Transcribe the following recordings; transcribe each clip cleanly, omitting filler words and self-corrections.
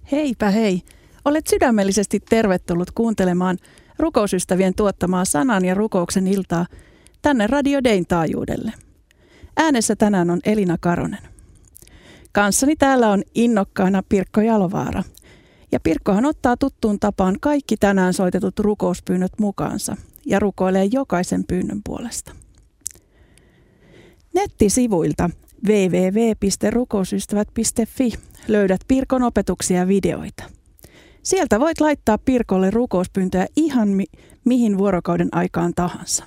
Heipä hei! Olet sydämellisesti tervetullut kuuntelemaan rukousystävien tuottamaa sanan ja rukouksen iltaa tänne Radio Dayn taajuudelle. Äänessä tänään on Elina Karonen. Kanssani täällä on innokkaana Pirkko Jalovaara. Ja Pirkkohan ottaa tuttuun tapaan kaikki tänään soitetut rukouspyynnöt mukaansa ja rukoilee jokaisen pyynnön puolesta. Nettisivuilta www.rukousystävät.fi löydät Pirkon opetuksia ja videoita. Sieltä voit laittaa Pirkolle rukouspyyntöjä ihan mihin vuorokauden aikaan tahansa.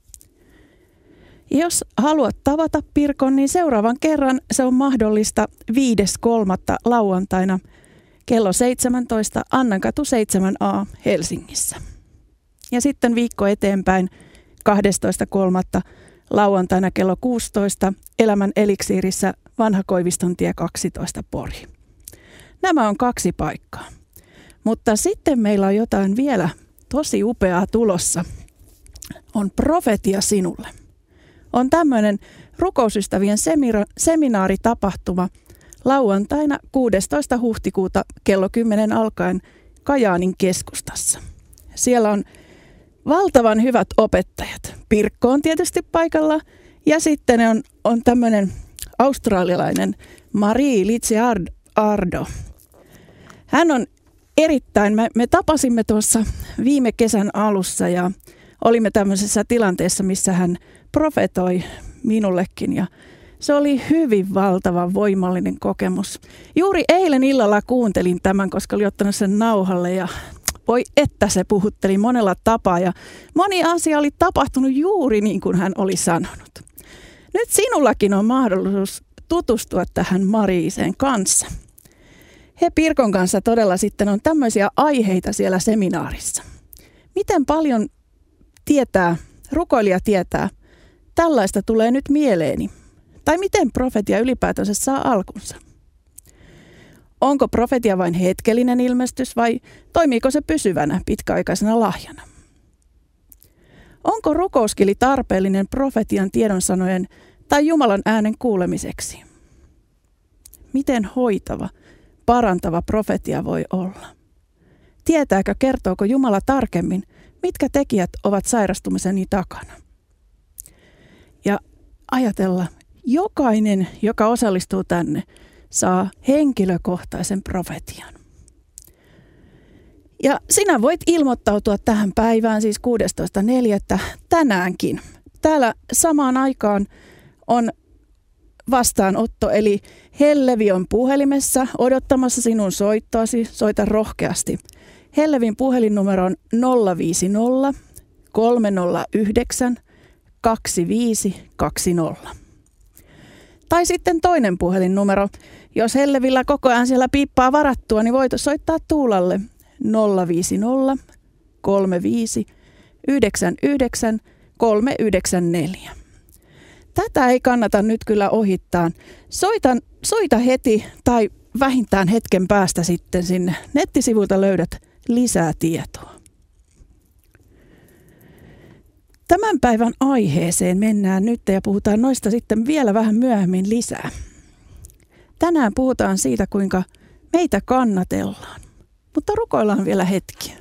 Jos haluat tavata Pirkon, niin seuraavan kerran se on mahdollista 5.3. lauantaina kello 17 Annankatu 7a Helsingissä. Ja sitten viikko eteenpäin 12.3. lauantaina kello 16 Elämän eliksiirissä Vanha Koivistontie 12 Pori. Nämä on 2 paikkaa. Mutta sitten meillä on jotain vielä tosi upeaa tulossa. On profetia sinulle. On tämmöinen rukousystävien seminaaritapahtuma lauantaina 16. huhtikuuta kello 10 alkaen Kajaanin keskustassa. Siellä on valtavan hyvät opettajat. Pirkko on tietysti paikalla ja sitten on tämmöinen australialainen Marie Litsiardo. Hän on erittäin, me tapasimme tuossa viime kesän alussa ja olimme tämmöisessä tilanteessa, missä hän profetoi minullekin ja se oli hyvin valtavan voimallinen kokemus. Juuri eilen illalla kuuntelin tämän, koska oli ottanut sen nauhalle ja voi että se puhutteli monella tapaa ja moni asia oli tapahtunut juuri niin kuin hän oli sanonut. Nyt sinullakin on mahdollisuus tutustua tähän Mariiseen kanssa. He Pirkon kanssa todella sitten on tämmöisiä aiheita siellä seminaarissa. Miten paljon rukoilija tietää, tällaista tulee nyt mieleeni? Tai miten profetia ylipäätänsä saa alkunsa? Onko profetia vain hetkellinen ilmestys vai toimiiko se pysyvänä pitkäaikaisena lahjana? Onko rukouskeli tarpeellinen profetian tiedonsanojen tai Jumalan äänen kuulemiseksi? Miten hoitava, parantava profetia voi olla? Kertooko Jumala tarkemmin, mitkä tekijät ovat sairastumiseni takana? Ja ajatella, jokainen, joka osallistuu tänne, saa henkilökohtaisen profetian. Ja sinä voit ilmoittautua tähän päivään, siis 16.4. tänäänkin. Täällä samaan aikaan on vastaanotto, eli Hellevi on puhelimessa odottamassa sinun soittoasi. Soita rohkeasti. Hellevin puhelinnumero on 050 309 2520. Tai sitten toinen puhelinnumero. Jos Hellevillä koko ajan siellä piippaa varattua, niin voit soittaa Tuulalle 050 35 99 394. Tätä ei kannata nyt kyllä ohittaa. Soita heti tai vähintään hetken päästä sitten sinne. Nettisivuilta löydät lisää tietoa. Tämän päivän aiheeseen mennään nyt ja puhutaan noista sitten vielä vähän myöhemmin lisää. Tänään puhutaan siitä, kuinka meitä kannatellaan, mutta rukoillaan vielä hetkiä.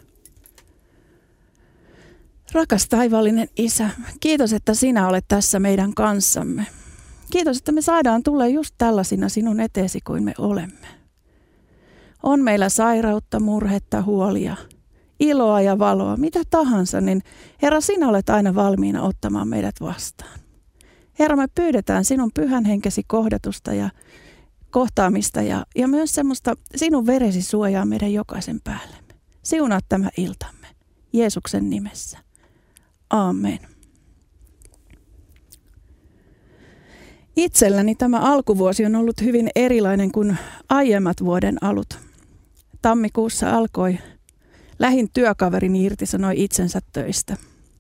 Rakas taivaallinen Isä, kiitos, että sinä olet tässä meidän kanssamme. Kiitos, että me saadaan tulla just tällaisina sinun eteesi kuin me olemme. On meillä sairautta, murhetta, huolia, iloa ja valoa, mitä tahansa, niin Herra, sinä olet aina valmiina ottamaan meidät vastaan. Herra, me pyydetään sinun pyhän henkesi kohdatusta ja kohtaamista ja myös semmoista sinun veresi suojaa meidän jokaisen päällemme. Siunaa tämä iltamme Jeesuksen nimessä. Aamen. Itselläni tämä alkuvuosi on ollut hyvin erilainen kuin aiemmat vuoden alut. Tammikuussa lähin työkaverini irtisanoi itsensä töistä.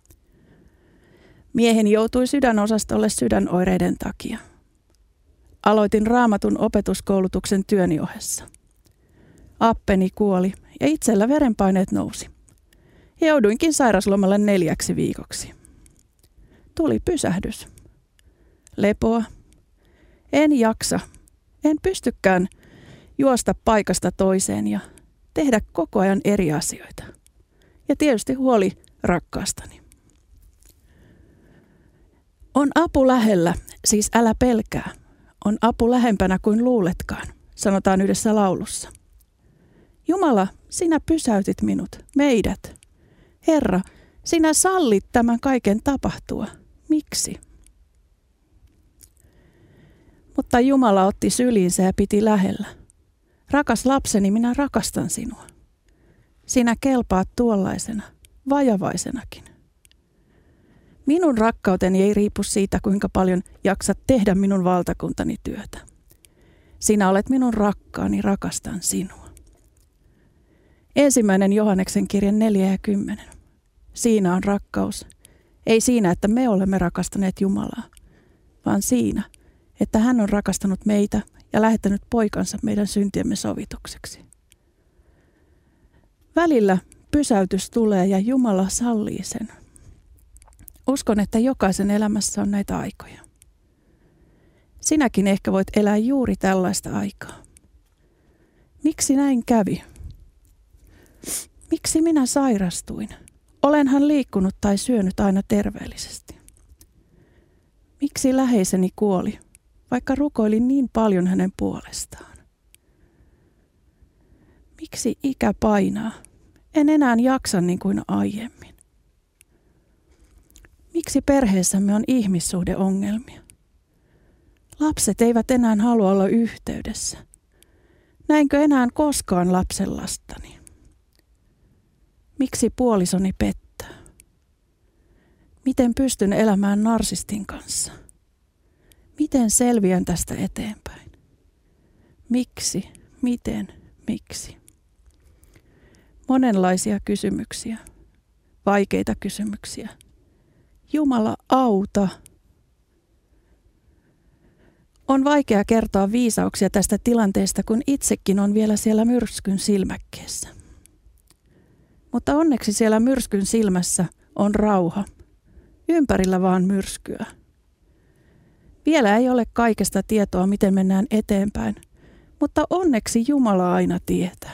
Mieheni joutui sydänosastolle sydänoireiden takia. Aloitin Raamatun opetuskoulutuksen työni ohessa. Appeni kuoli ja itsellä verenpaineet nousi. Jouduinkin sairaslomalle 4 viikoksi. Tuli pysähdys. Lepoa. En jaksa. En pystykään juosta paikasta toiseen ja tehdä koko ajan eri asioita. Ja tietysti huoli rakkaastani. On apu lähellä, siis älä pelkää. On apu lähempänä kuin luuletkaan, sanotaan yhdessä laulussa. Jumala, sinä pysäytit minut, meidät. Herra, sinä sallit tämän kaiken tapahtua. Miksi? Mutta Jumala otti syliinsä ja piti lähellä. Rakas lapseni, minä rakastan sinua. Sinä kelpaat tuollaisena, vajavaisenakin. Minun rakkauteni ei riipu siitä, kuinka paljon jaksat tehdä minun valtakuntani työtä. Sinä olet minun rakkaani, rakastan sinua. 1. Johanneksen kirje 4:10. Siinä on rakkaus. Ei siinä, että me olemme rakastaneet Jumalaa, vaan siinä, että hän on rakastanut meitä ja lähettänyt poikansa meidän syntiemme sovitukseksi. Välillä pysäytys tulee ja Jumala sallii sen. Uskon, että jokaisen elämässä on näitä aikoja. Sinäkin ehkä voit elää juuri tällaista aikaa. Miksi näin kävi? Miksi minä sairastuin? Olenhan liikkunut tai syönyt aina terveellisesti. Miksi läheiseni kuoli, vaikka rukoilin niin paljon hänen puolestaan? Miksi ikä painaa? En enää jaksa niin kuin aiemmin. Miksi perheessämme on ihmissuhdeongelmia? Lapset eivät enää halua olla yhteydessä. Näinkö enää koskaan lapsenlastani? Miksi puolisoni pettää? Miten pystyn elämään narsistin kanssa? Miten selviän tästä eteenpäin? Miksi? Miten? Miksi? Monenlaisia kysymyksiä, vaikeita kysymyksiä. Jumala, auta! On vaikea kertoa viisauksia tästä tilanteesta, kun itsekin on vielä siellä myrskyn silmäkkeessä. Mutta onneksi siellä myrskyn silmässä on rauha. Ympärillä vaan myrskyä. Vielä ei ole kaikesta tietoa, miten mennään eteenpäin, mutta onneksi Jumala aina tietää.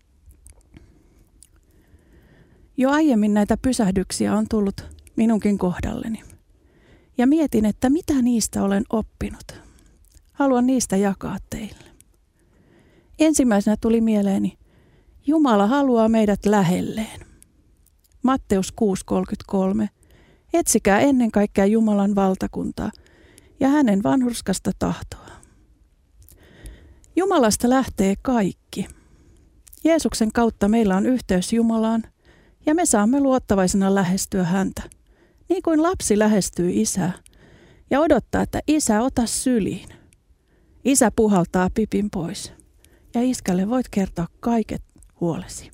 Jo aiemmin näitä pysähdyksiä on tullut minunkin kohdalleni. Ja mietin, että mitä niistä olen oppinut. Haluan niistä jakaa teille. Ensimmäisenä tuli mieleeni, Jumala haluaa meidät lähelleen. Matteus 6:33. Etsikää ennen kaikkea Jumalan valtakuntaa ja hänen vanhurskasta tahtoa. Jumalasta lähtee kaikki. Jeesuksen kautta meillä on yhteys Jumalaan ja me saamme luottavaisena lähestyä häntä, niin kuin lapsi lähestyy isää ja odottaa, että isä ota syliin. Isä puhaltaa pipin pois ja iskälle voit kertoa kaiket huolesi.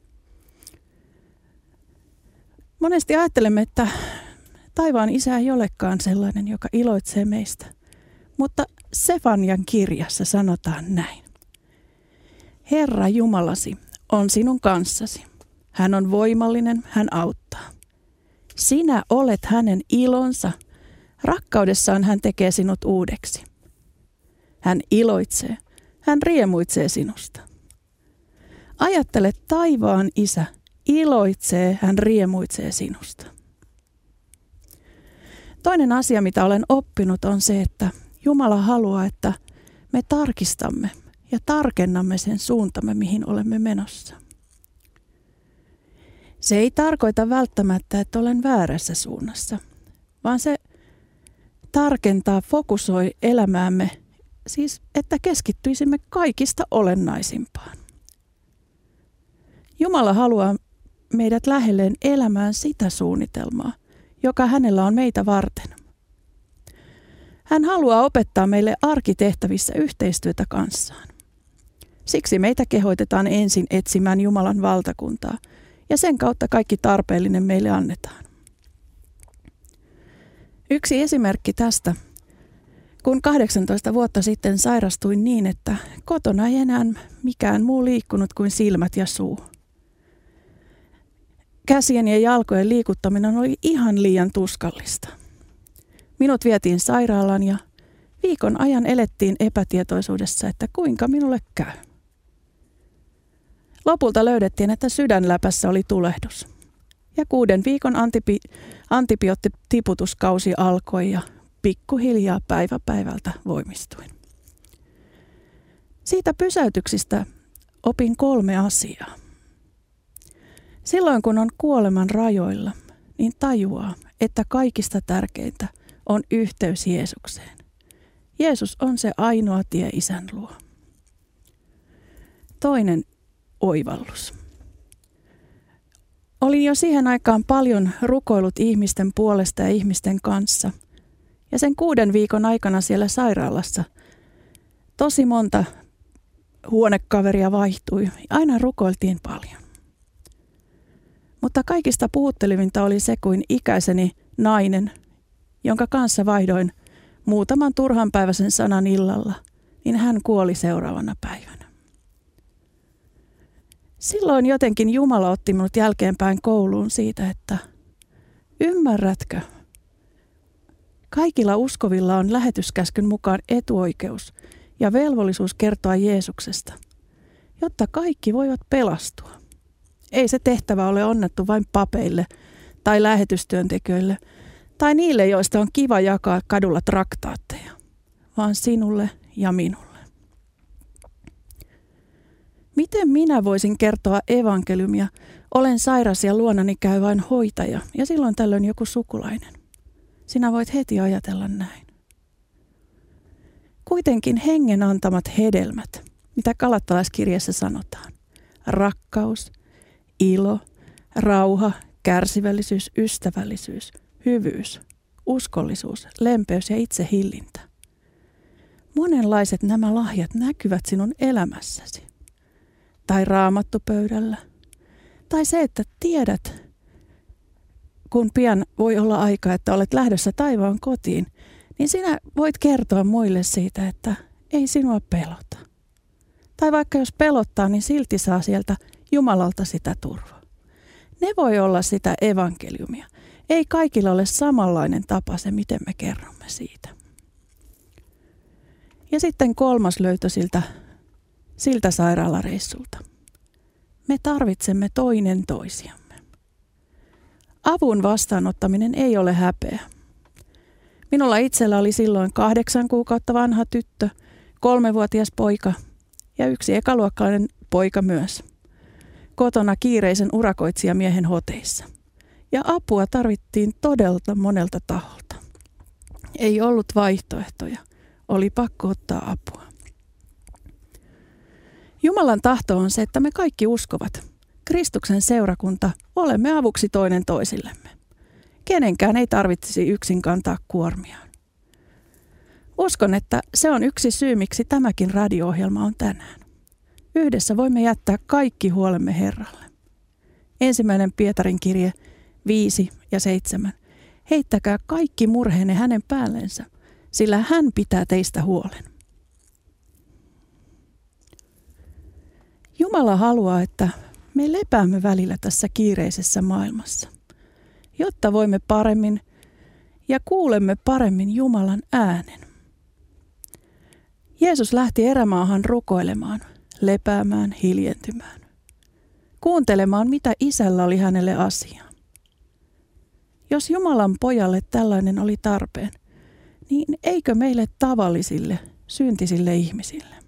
Monesti ajattelemme, että taivaan isä ei olekaan sellainen, joka iloitsee meistä. Mutta Sefanian kirjassa sanotaan näin. Herra Jumalasi on sinun kanssasi. Hän on voimallinen, hän auttaa. Sinä olet hänen ilonsa. Rakkaudessaan hän tekee sinut uudeksi. Hän iloitsee, hän riemuitsee sinusta. Ajattele, taivaan isä iloitsee, hän riemuitsee sinusta. Toinen asia, mitä olen oppinut, on se, että Jumala haluaa, että me tarkistamme ja tarkennamme sen suuntamme, mihin olemme menossa. Se ei tarkoita välttämättä, että olen väärässä suunnassa, vaan se tarkentaa, fokusoi elämäämme, siis että keskittyisimme kaikista olennaisimpaan. Jumala haluaa meidät lähelleen elämään sitä suunnitelmaa, joka hänellä on meitä varten. Hän haluaa opettaa meille arkitehtävissä yhteistyötä kanssaan. Siksi meitä kehoitetaan ensin etsimään Jumalan valtakuntaa, ja sen kautta kaikki tarpeellinen meille annetaan. Yksi esimerkki tästä, kun 18 vuotta sitten sairastuin niin, että kotona ei enää mikään muu liikkunut kuin silmät ja suu. Käsien ja jalkojen liikuttaminen oli ihan liian tuskallista. Minut vietiin sairaalaan ja viikon ajan elettiin epätietoisuudessa, että kuinka minulle käy. Lopulta löydettiin, että sydänläpässä oli tulehdus. Ja 6 viikon antibioottitiputuskausi alkoi ja pikkuhiljaa päivä päivältä voimistuin. Siitä pysäytyksistä opin 3 asiaa. Silloin kun on kuoleman rajoilla, niin tajuaa, että kaikista tärkeintä on yhteys Jeesukseen. Jeesus on se ainoa tie Isän luo. Toinen oivallus. Olin jo siihen aikaan paljon rukoillut ihmisten puolesta ja ihmisten kanssa. Ja sen 6 viikon aikana siellä sairaalassa tosi monta huonekaveria vaihtui. Aina rukoiltiin paljon. Mutta kaikista puhuttelevinta oli se, kuin ikäiseni nainen, jonka kanssa vaihdoin muutaman turhanpäiväisen sanan illalla, niin hän kuoli seuraavana päivänä. Silloin jotenkin Jumala otti minut jälkeenpäin kouluun siitä, että ymmärrätkö, kaikilla uskovilla on lähetyskäskyn mukaan etuoikeus ja velvollisuus kertoa Jeesuksesta, jotta kaikki voivat pelastua. Ei se tehtävä ole annettu vain papeille tai lähetystyöntekijöille tai niille, joista on kiva jakaa kadulla traktaatteja, vaan sinulle ja minulle. Miten minä voisin kertoa evankeliumia? Olen sairas ja luonani käy vain hoitaja ja silloin tällöin joku sukulainen. Sinä voit heti ajatella näin. Kuitenkin hengen antamat hedelmät, mitä Galattalaiskirjeessä sanotaan. Rakkaus, ilo, rauha, kärsivällisyys, ystävällisyys, hyvyys, uskollisuus, lempeys ja itsehillintä. Monenlaiset nämä lahjat näkyvät sinun elämässäsi. Tai raamattupöydällä. Tai se, että tiedät, kun pian voi olla aika, että olet lähdössä taivaan kotiin, niin sinä voit kertoa muille siitä, että ei sinua pelota. Tai vaikka jos pelottaa, niin silti saa sieltä Jumalalta sitä turvaa. Ne voi olla sitä evankeliumia. Ei kaikilla ole samanlainen tapa se, miten me kerromme siitä. Ja sitten 3. löytö siltä sairaalareissulta. Me tarvitsemme toinen toisiamme. Avun vastaanottaminen ei ole häpeä. Minulla itsellä oli silloin 8 kuukautta vanha tyttö, 3-vuotias poika ja 1 ekaluokkalainen poika myös. Kotona kiireisen urakoitsijamiehen hoteissa. Ja apua tarvittiin todella monelta taholta. Ei ollut vaihtoehtoja. Oli pakko ottaa apua. Jumalan tahto on se, että me kaikki uskovat. Kristuksen seurakunta olemme avuksi toinen toisillemme. Kenenkään ei tarvitsisi yksin kantaa kuormiaan. Uskon, että se on yksi syy, miksi tämäkin radio-ohjelma on tänään. Yhdessä voimme jättää kaikki huolemme Herralle. 1. Pietarin kirje 5 ja 7. Heittäkää kaikki murheenne hänen päällensä, sillä hän pitää teistä huolen. Jumala haluaa, että me lepäämme välillä tässä kiireisessä maailmassa, jotta voimme paremmin ja kuulemme paremmin Jumalan äänen. Jeesus lähti erämaahan rukoilemaan, lepäämään, hiljentymään, kuuntelemaan, mitä Isällä oli hänelle asiaa. Jos Jumalan pojalle tällainen oli tarpeen, niin eikö meille tavallisille, syntisille ihmisille?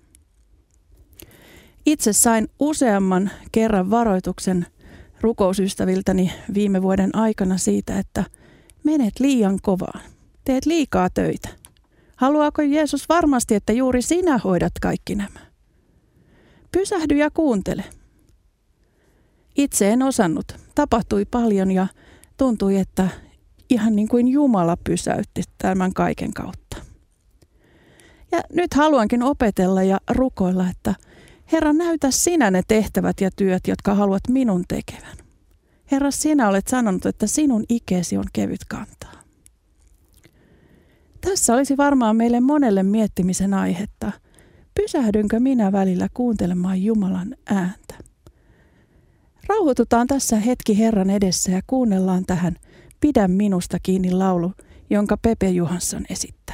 Itse sain useamman kerran varoituksen rukousystäviltäni viime vuoden aikana siitä, että menet liian kovaan, teet liikaa töitä. Haluaako Jeesus varmasti, että juuri sinä hoidat kaikki nämä? Pysähdy ja kuuntele. Itse en osannut. Tapahtui paljon ja tuntui, että ihan niin kuin Jumala pysäytti tämän kaiken kautta. Ja nyt haluankin opetella ja rukoilla, että Herra, näytä sinä ne tehtävät ja työt, jotka haluat minun tekevän. Herra, sinä olet sanonut, että sinun ikeesi on kevyt kantaa. Tässä olisi varmaan meille monelle miettimisen aihetta. Pysähdynkö minä välillä kuuntelemaan Jumalan ääntä? Rauhoitutaan tässä hetki Herran edessä ja kuunnellaan tähän Pidä minusta kiinni -laulu, jonka Pepe Johansson esittää.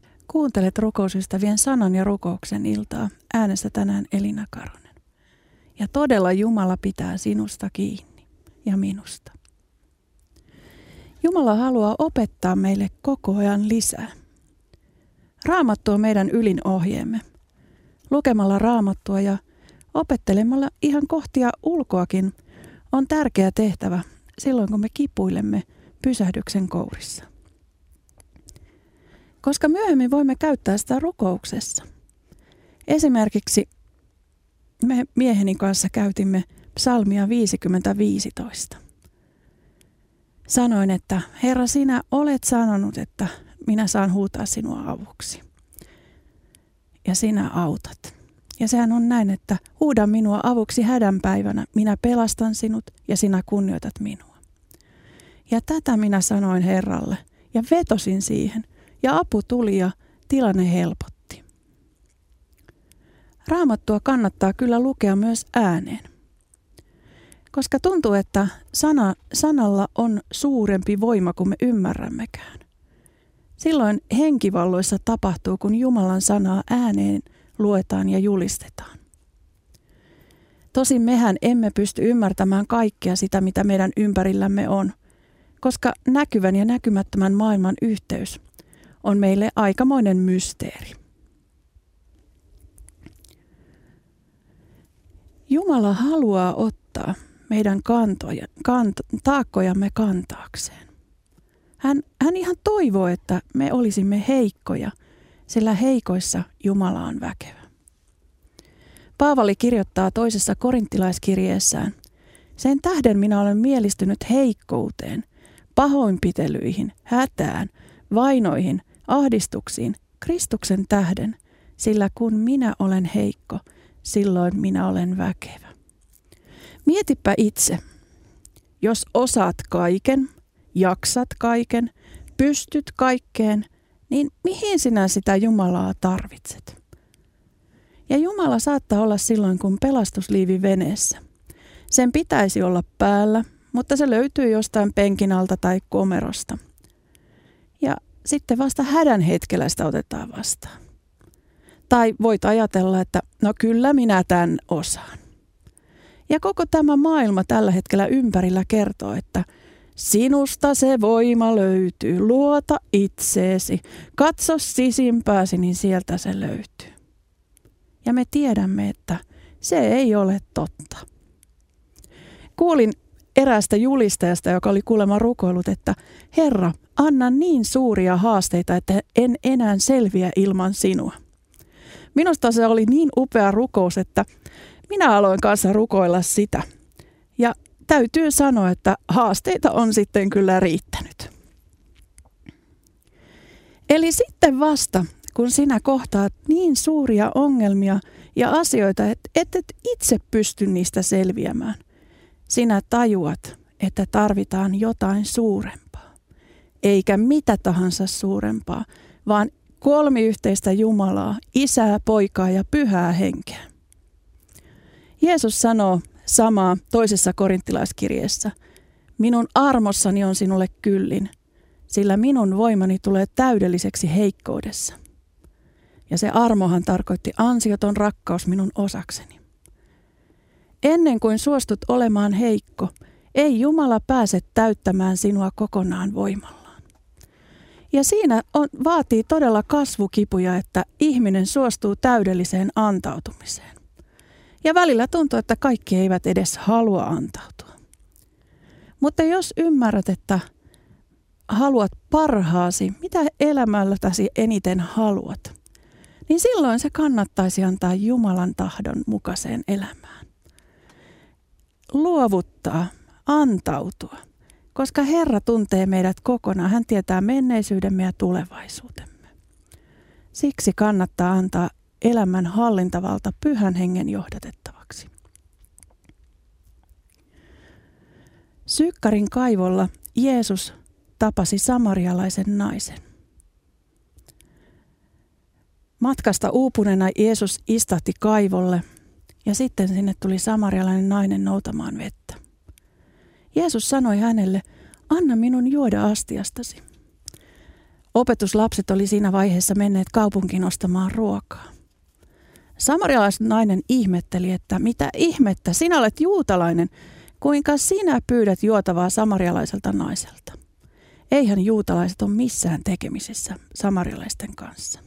Kuuntelet rukousystävien sanan ja rukouksen iltaa. Äänessä tänään Elina Karonen. Ja todella Jumala pitää sinusta kiinni ja minusta. Jumala haluaa opettaa meille koko ajan lisää. Raamattu on meidän ylin ohjeemme. Lukemalla Raamattua ja opettelemalla ihan kohtia ulkoakin on tärkeä tehtävä silloin, kun me kipuilemme pysähdyksen kourissa. Koska myöhemmin voimme käyttää sitä rukouksessa. Esimerkiksi me mieheni kanssa käytimme psalmia 50:15. Sanoin, että Herra, sinä olet sanonut, että minä saan huutaa sinua avuksi. Ja sinä autat. Ja sehän on näin, että huuda minua avuksi hädän päivänä, minä pelastan sinut ja sinä kunnioitat minua. Ja tätä minä sanoin Herralle ja vetosin siihen ja apu tuli ja tilanne helpotti. Raamattua kannattaa kyllä lukea myös ääneen. Koska tuntuu, että sanalla on suurempi voima kuin me ymmärrämmekään. Silloin henkivalloissa tapahtuu, kun Jumalan sanaa ääneen luetaan ja julistetaan. Tosin mehän emme pysty ymmärtämään kaikkea sitä, mitä meidän ympärillämme on, koska näkyvän ja näkymättömän maailman yhteys on meille aikamoinen mysteeri. Jumala haluaa ottaa meidän taakkojamme kantaakseen. Hän ihan toivoo, että me olisimme heikkoja, sillä heikoissa Jumala on väkevä. Paavali kirjoittaa toisessa korinttilaiskirjeessään: sen tähden minä olen mielistynyt heikkouteen, pahoinpitelyihin, hätään, vainoihin, ahdistuksiin, Kristuksen tähden, sillä kun minä olen heikko, silloin minä olen väkevä. Mietipä itse, jos osaat kaiken, jaksat kaiken, pystyt kaikkeen, niin mihin sinä sitä Jumalaa tarvitset? Ja Jumala saattaa olla silloin, kun pelastusliivi veneessä. Sen pitäisi olla päällä, mutta se löytyy jostain penkin alta tai komerosta. Ja sitten vasta hädän hetkellä sitä otetaan vastaan. Tai voit ajatella, että no kyllä minä tämän osaan. Ja koko tämä maailma tällä hetkellä ympärillä kertoo, että sinusta se voima löytyy, luota itseesi, katso sisimpääsi, niin sieltä se löytyy. Ja me tiedämme, että se ei ole totta. Kuulin eräästä julistajasta, joka oli kuulemma rukoillut, että Herra, anna niin suuria haasteita, että en enää selviä ilman sinua. Minusta se oli niin upea rukous, että minä aloin kanssa rukoilla sitä. Ja täytyy sanoa, että haasteita on sitten kyllä riittänyt. Eli sitten vasta, kun sinä kohtaat niin suuria ongelmia ja asioita, että et itse pysty niistä selviämään, sinä tajuat, että tarvitaan jotain suurempaa. Eikä mitä tahansa suurempaa, vaan kolmiyhteistä Jumalaa, Isää, Poikaa ja Pyhää Henkeä. Jeesus sanoo samaa toisessa korinttilaiskirjeessä: minun armossani on sinulle kyllin, sillä minun voimani tulee täydelliseksi heikkoudessa. Ja se armohan tarkoitti ansioton rakkaus minun osakseni. Ennen kuin suostut olemaan heikko, ei Jumala pääse täyttämään sinua kokonaan voimallaan. Ja siinä vaatii todella kasvukipuja, että ihminen suostuu täydelliseen antautumiseen. Ja välillä tuntuu, että kaikki eivät edes halua antautua. Mutta jos ymmärrät, että haluat parhaasi, mitä elämältäsi eniten haluat, niin silloin se kannattaisi antaa Jumalan tahdon mukaiseen elämään. Luovuttaa, antautua, koska Herra tuntee meidät kokonaan. Hän tietää menneisyydemme ja tulevaisuutemme. Siksi kannattaa antaa elämän hallintavalta Pyhän Hengen johdatettavaksi. Sykkarin kaivolla Jeesus tapasi samarialaisen naisen. Matkasta uupuneena Jeesus istahti kaivolle ja sitten sinne tuli samarialainen nainen noutamaan vettä. Jeesus sanoi hänelle, anna minun juoda astiastasi. Opetuslapset oli siinä vaiheessa menneet kaupunkiin ostamaan ruokaa. Samarialaisnainen ihmetteli, että mitä ihmettä, sinä olet juutalainen, kuinka sinä pyydät juotavaa samarialaiselta naiselta. Eihän juutalaiset ole missään tekemisissä samarialaisten kanssa.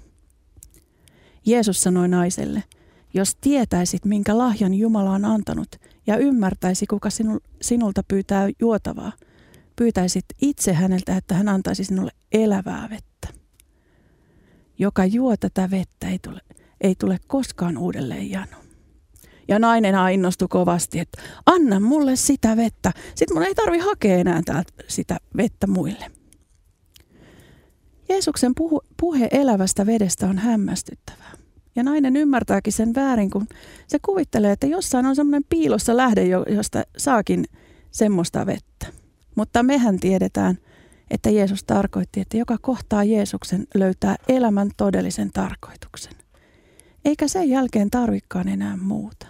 Jeesus sanoi naiselle, jos tietäisit, minkä lahjan Jumala on antanut ja ymmärtäisi, kuka sinulta pyytää juotavaa, pyytäisit itse häneltä, että hän antaisi sinulle elävää vettä. Joka juo tätä vettä, ei tule koskaan uudelleen jano. Ja nainen innostui kovasti, että anna mulle sitä vettä. Sitten mun ei tarvitse hakea enää täältä sitä vettä muille. Jeesuksen puhe elävästä vedestä on hämmästyttävää. Ja nainen ymmärtääkin sen väärin, kun se kuvittelee, että jossain on semmoinen piilossa lähde, josta saakin semmoista vettä. Mutta mehän tiedetään, että Jeesus tarkoitti, että joka kohtaa Jeesuksen löytää elämän todellisen tarkoituksen. Eikä sen jälkeen tarvikaan enää muuta.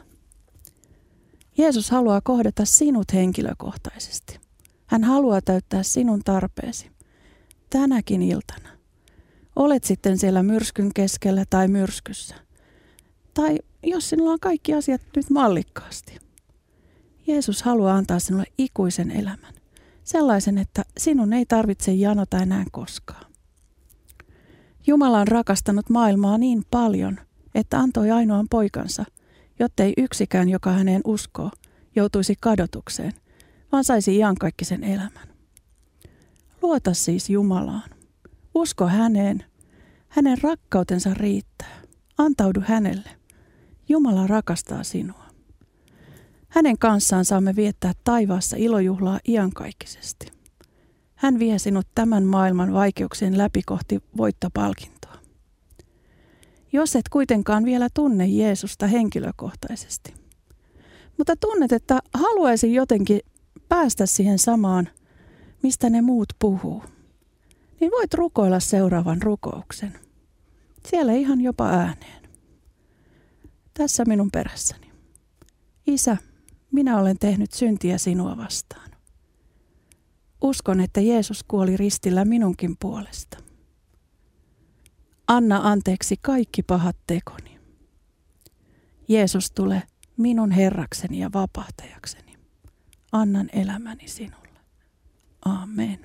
Jeesus haluaa kohdata sinut henkilökohtaisesti. Hän haluaa täyttää sinun tarpeesi. Tänäkin iltana. Olet sitten siellä myrskyn keskellä tai myrskyssä. Tai jos sinulla on kaikki asiat nyt mallikkaasti. Jeesus haluaa antaa sinulle ikuisen elämän. Sellaisen, että sinun ei tarvitse janota enää koskaan. Jumala on rakastanut maailmaa niin paljon, että antoi ainoan poikansa, jottei yksikään, joka häneen uskoo, joutuisi kadotukseen, vaan saisi iankaikkisen elämän. Luota siis Jumalaan. Usko häneen. Hänen rakkautensa riittää. Antaudu hänelle. Jumala rakastaa sinua. Hänen kanssaan saamme viettää taivaassa ilojuhlaa iankaikkisesti. Hän vie sinut tämän maailman vaikeuksien läpi kohti voittopalkintoa. Jos et kuitenkaan vielä tunne Jeesusta henkilökohtaisesti, mutta tunnet, että haluaisin jotenkin päästä siihen samaan, mistä ne muut puhuu, niin voit rukoilla seuraavan rukouksen. Siellä ihan jopa ääneen. Tässä minun perässäni. Isä, minä olen tehnyt syntiä sinua vastaan. Uskon, että Jeesus kuoli ristillä minunkin puolesta. Anna anteeksi kaikki pahat tekoni. Jeesus, tule minun Herrakseni ja vapahtajakseni. Annan elämäni sinulle. Amen.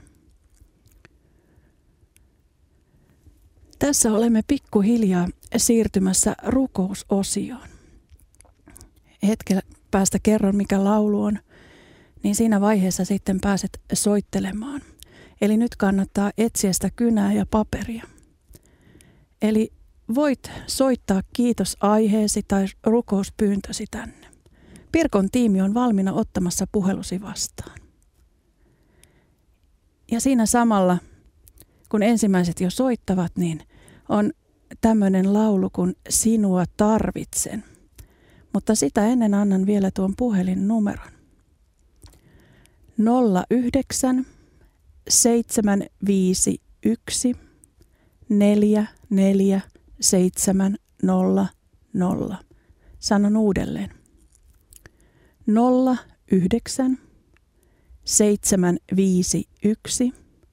Tässä olemme pikkuhiljaa siirtymässä rukousosioon. Hetken päästä kerron, mikä laulu on, niin siinä vaiheessa sitten pääset soittelemaan. Eli nyt kannattaa etsiä sitä kynää ja paperia. Eli voit soittaa kiitosaiheesi tai rukouspyyntösi tänne. Pirkon tiimi on valmiina ottamassa puhelusi vastaan. Ja siinä samalla, kun ensimmäiset jo soittavat, niin on tämmöinen laulu kuin Sinua tarvitsen. Mutta sitä ennen annan vielä tuon puhelinnumeron. 09 751 44700. Sanon uudelleen. 09 751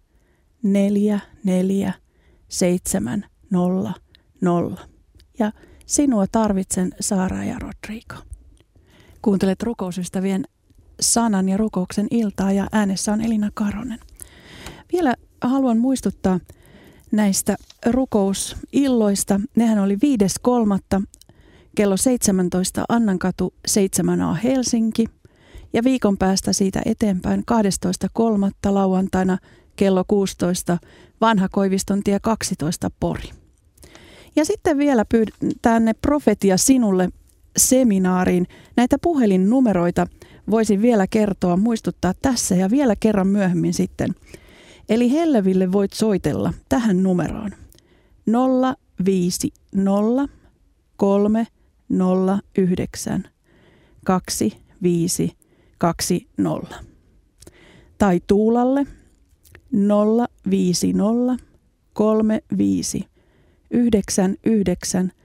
44700. Ja sinua tarvitsen, Saara ja Rodrigo. Kuuntelet rukousystävien sanan ja rukouksen iltaa ja äänessä on Elina Karonen. Vielä haluan muistuttaa näistä rukousilloista. Nehän oli 5.3. kello 17 Annankatu 7a Helsinki ja viikon päästä siitä eteenpäin 12.3. lauantaina kello 16 Vanha Koiviston tie 12 Pori. Ja sitten vielä tänne Profetia sinulle -seminaariin. Näitä puhelinnumeroita voisin vielä kertoa, muistuttaa tässä ja vielä kerran myöhemmin sitten. Eli Helleville voit soitella tähän numeroon 050 309 2520. Tai Tuulalle 050 35 99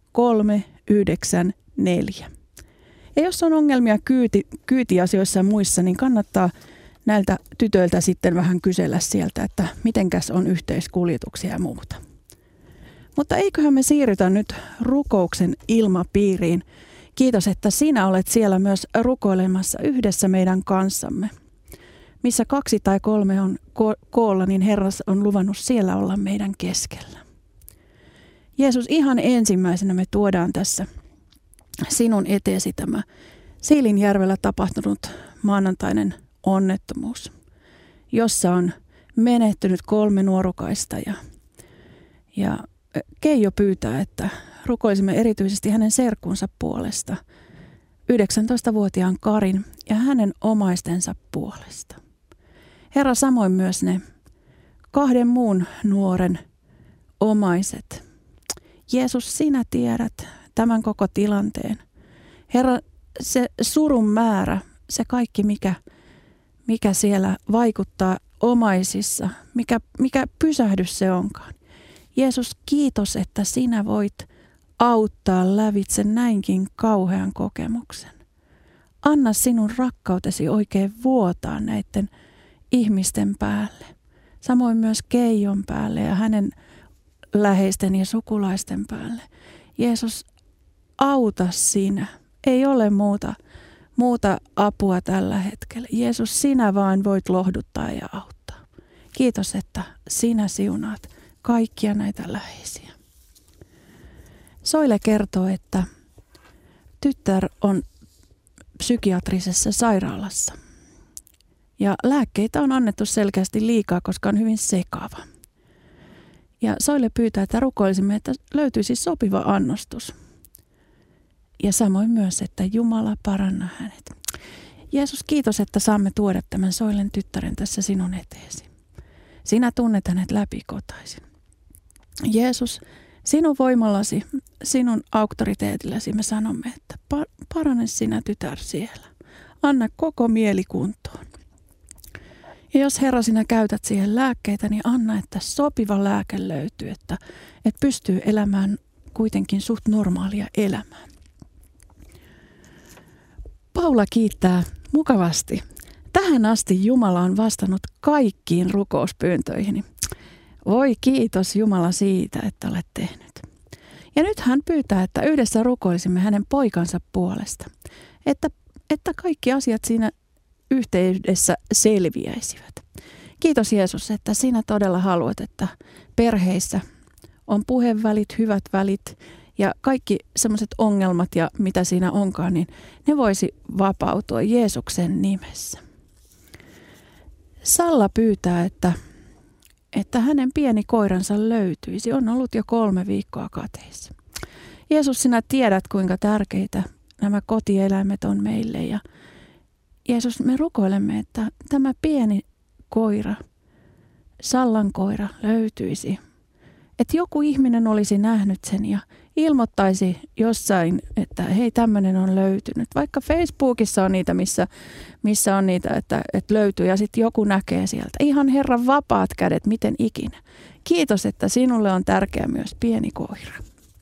394. Ja jos on ongelmia kyytiasioissa ja muissa, niin kannattaa näiltä tytöiltä sitten vähän kysellä sieltä, että mitenkäs on yhteiskuljetuksia ja muuta. Mutta eiköhän me siirrytä nyt rukouksen ilmapiiriin. Kiitos, että sinä olet siellä myös rukoilemassa yhdessä meidän kanssamme. Missä 2 tai 3 on koolla, niin Herra on luvannut siellä olla meidän keskellä. Jeesus, ihan ensimmäisenä me tuodaan tässä sinun eteesi tämä Siilinjärvellä tapahtunut maanantainen onnettomuus, jossa on menehtynyt 3 nuorukaista ja Keijo pyytää, että rukoilisimme erityisesti hänen serkkunsa puolesta, 19-vuotiaan Karin ja hänen omaistensa puolesta. Herra, samoin myös ne 2 muun nuoren omaiset. Jeesus, sinä tiedät tämän koko tilanteen. Herra, se surun määrä, se kaikki mikä siellä vaikuttaa omaisissa, mikä pysähdys se onkaan. Jeesus, kiitos, että sinä voit auttaa lävitse näinkin kauhean kokemuksen. Anna sinun rakkautesi oikein vuotaa näiden ihmisten päälle. Samoin myös Keijon päälle ja hänen läheisten ja sukulaisten päälle. Jeesus, auta sinä. Ei ole muuta apua tällä hetkellä. Jeesus, sinä vain voit lohduttaa ja auttaa. Kiitos, että sinä siunaat kaikkia näitä läheisiä. Soile kertoo, että tytär on psykiatrisessa sairaalassa. Ja lääkkeitä on annettu selkeästi liikaa, koska on hyvin sekava. Ja Soile pyytää, että rukoilisimme, että löytyisi sopiva annostus. Ja samoin myös, että Jumala paranna hänet. Jeesus, kiitos, että saamme tuoda tämän Soilen tyttären tässä sinun eteesi. Sinä tunnet hänet läpikotaisin. Jeesus, sinun voimallasi, sinun auktoriteetillasi me sanomme, että parane sinä tytär siellä. Anna koko mieli kuntoon. Ja jos Herra sinä käytät siihen lääkkeitä, niin anna, että sopiva lääke löytyy, että pystyy elämään kuitenkin suht normaalia elämää. Paula kiittää mukavasti. Tähän asti Jumala on vastannut kaikkiin rukouspyyntöihini. Voi kiitos Jumala siitä, että olet tehnyt. Ja nyt hän pyytää, että yhdessä rukoilisimme hänen poikansa puolesta, että kaikki asiat siinä yhteydessä selviäisivät. Kiitos Jeesus, että sinä todella haluat, että perheissä on puhevälit, hyvät välit ja kaikki sellaiset ongelmat ja mitä siinä onkaan, niin ne voisi vapautua Jeesuksen nimessä. Salla pyytää, että hänen pieni koiransa löytyisi. On ollut jo 3 viikkoa kateissa. Jeesus, sinä tiedät, kuinka tärkeitä nämä kotieläimet on meille. Ja Jeesus, me rukoilemme, että tämä pieni koira, Sallan koira, löytyisi. Että joku ihminen olisi nähnyt sen ja ilmoittaisi jossain, että hei, tämmöinen on löytynyt. Vaikka Facebookissa on niitä, missä on niitä, että löytyy ja sitten joku näkee sieltä. Ihan Herran vapaat kädet, miten ikinä. Kiitos, että sinulle on tärkeä myös pieni koira.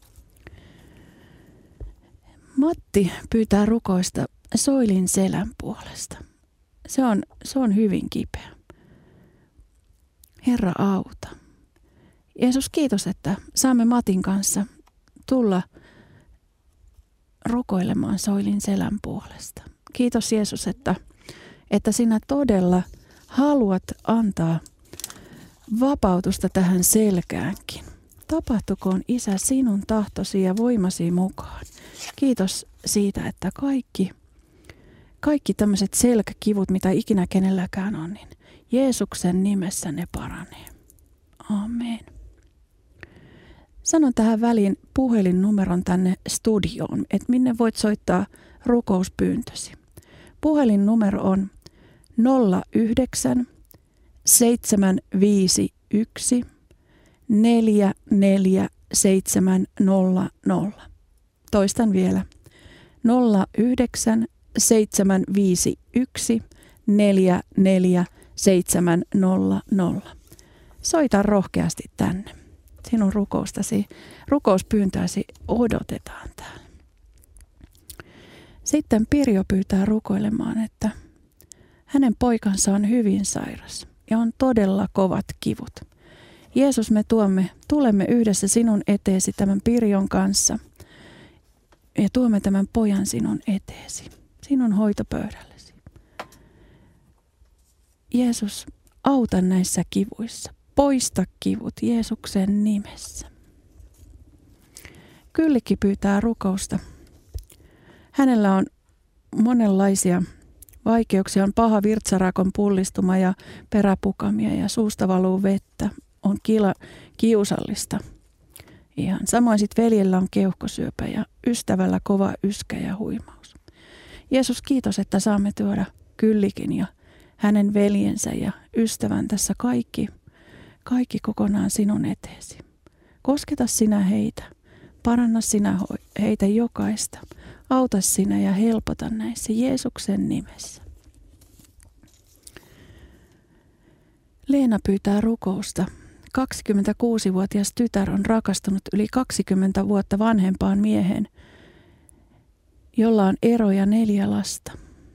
Matti pyytää rukoista Soilin selän puolesta. Se on hyvin kipeä. Herra, auta. Jeesus, kiitos, että saamme Matin kanssa tulla rukoilemaan Soilin selän puolesta. Kiitos Jeesus, että sinä todella haluat antaa vapautusta tähän selkäänkin. Tapahtukoon Isä sinun tahtosi ja voimasi mukaan. Kiitos siitä, että kaikki tämmöiset selkäkivut, mitä ikinä kenelläkään on, niin Jeesuksen nimessä ne paranee. Amen. Sanon tähän väliin puhelinnumeron tänne studioon, että minne voit soittaa rukouspyyntösi. Puhelinnumero on 09 751 44700. Toistan vielä. 09 751 44700. Soita rohkeasti tänne. Sinun rukouspyyntöäsi odotetaan täällä. Sitten Pirjo pyytää rukoilemaan, että hänen poikansa on hyvin sairas ja on todella kovat kivut. Jeesus, me tulemme yhdessä sinun eteesi tämän Pirjon kanssa ja tuomme tämän pojan sinun eteesi, sinun hoitopöydällesi. Jeesus, auta näissä kivuissa. Poista kivut Jeesuksen nimessä. Kyllikki pyytää rukousta. Hänellä on monenlaisia vaikeuksia. On paha virtsarakon pullistuma ja peräpukamia ja suusta valuu vettä. On kiusallista. Ihan samoin sitten veljellä on keuhkosyöpä ja ystävällä kova yskä ja huimaus. Jeesus, kiitos, että saamme tuoda Kyllikin ja hänen veljensä ja ystävän tässä kaikki kokonaan sinun eteesi. Kosketa sinä heitä, paranna sinä heitä jokaista, auta sinä ja helpota näissä Jeesuksen nimessä. Leena pyytää rukousta. 26-vuotias tytär on rakastunut yli 20 vuotta vanhempaan mieheen, jolla on ero ja 4 lasta.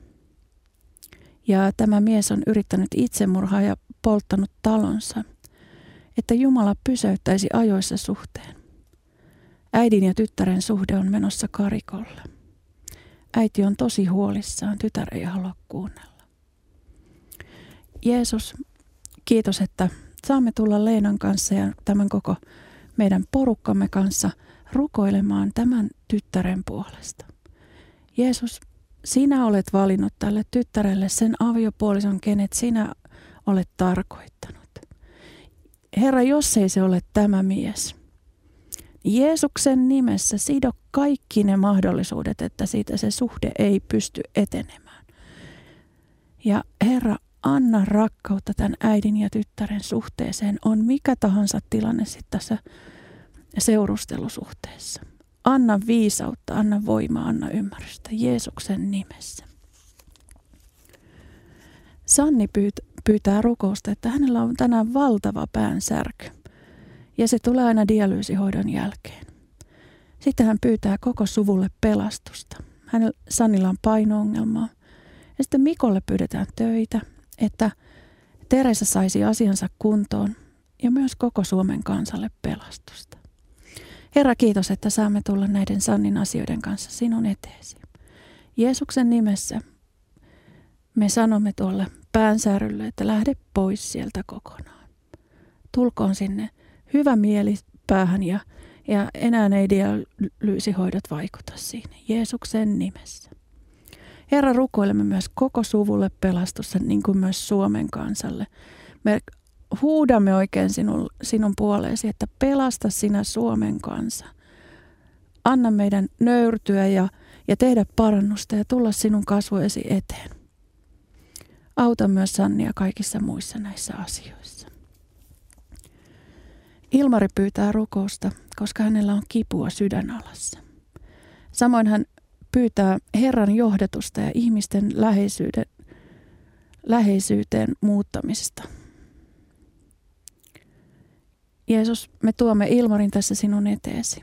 Ja tämä mies on yrittänyt itsemurhaa ja polttanut talonsa, että Jumala pysäyttäisi ajoissa suhteen. Äidin ja tyttären suhde on menossa karikolle. Äiti on tosi huolissaan, tytär ei halua kuunnella. Jeesus, kiitos, että saamme tulla Leenan kanssa ja tämän koko meidän porukkamme kanssa rukoilemaan tämän tyttären puolesta. Jeesus, sinä olet valinnut tälle tyttärelle sen aviopuolison, kenet sinä olet tarkoittanut. Herra, jos ei se ole tämä mies, Jeesuksen nimessä sido kaikki ne mahdollisuudet, että siitä se suhde ei pysty etenemään. Ja Herra, anna rakkautta tämän äidin ja tyttären suhteeseen, on mikä tahansa tilanne sitten tässä seurustelusuhteessa. Anna viisautta, anna voimaa, anna ymmärrystä Jeesuksen nimessä. Sanni pyytää rukousta, että hänellä on tänään valtava päänsärky ja se tulee aina dialyysihoidon jälkeen. Sitten hän pyytää koko suvulle pelastusta. Sannilla on paino-ongelmaa ja sitten Mikolle pyydetään töitä, että Teresa saisi asiansa kuntoon ja myös koko Suomen kansalle pelastusta. Herra, kiitos, että saamme tulla näiden Sannin asioiden kanssa sinun eteesi. Jeesuksen nimessä me sanomme tuolle päänsärylle, että lähde pois sieltä kokonaan. Tulkoon sinne hyvä mieli päähän ja enää ei dialyysihoidot vaikuta siinä. Jeesuksen nimessä. Herra, rukoilemme myös koko suvulle pelastusta, niin kuin myös Suomen kansalle. Me huudamme oikein sinun puoleesi, että pelasta sinä Suomen kansa. Anna meidän nöyrtyä ja tehdä parannusta ja tulla sinun kasvojesi eteen. Auta myös Sannia kaikissa muissa näissä asioissa. Ilmari pyytää rukousta, koska hänellä on kipua sydänalassa. Samoin hän pyytää Herran johdatusta ja ihmisten läheisyyteen muuttamista. Jeesus, me tuomme Ilmarin tässä sinun eteesi.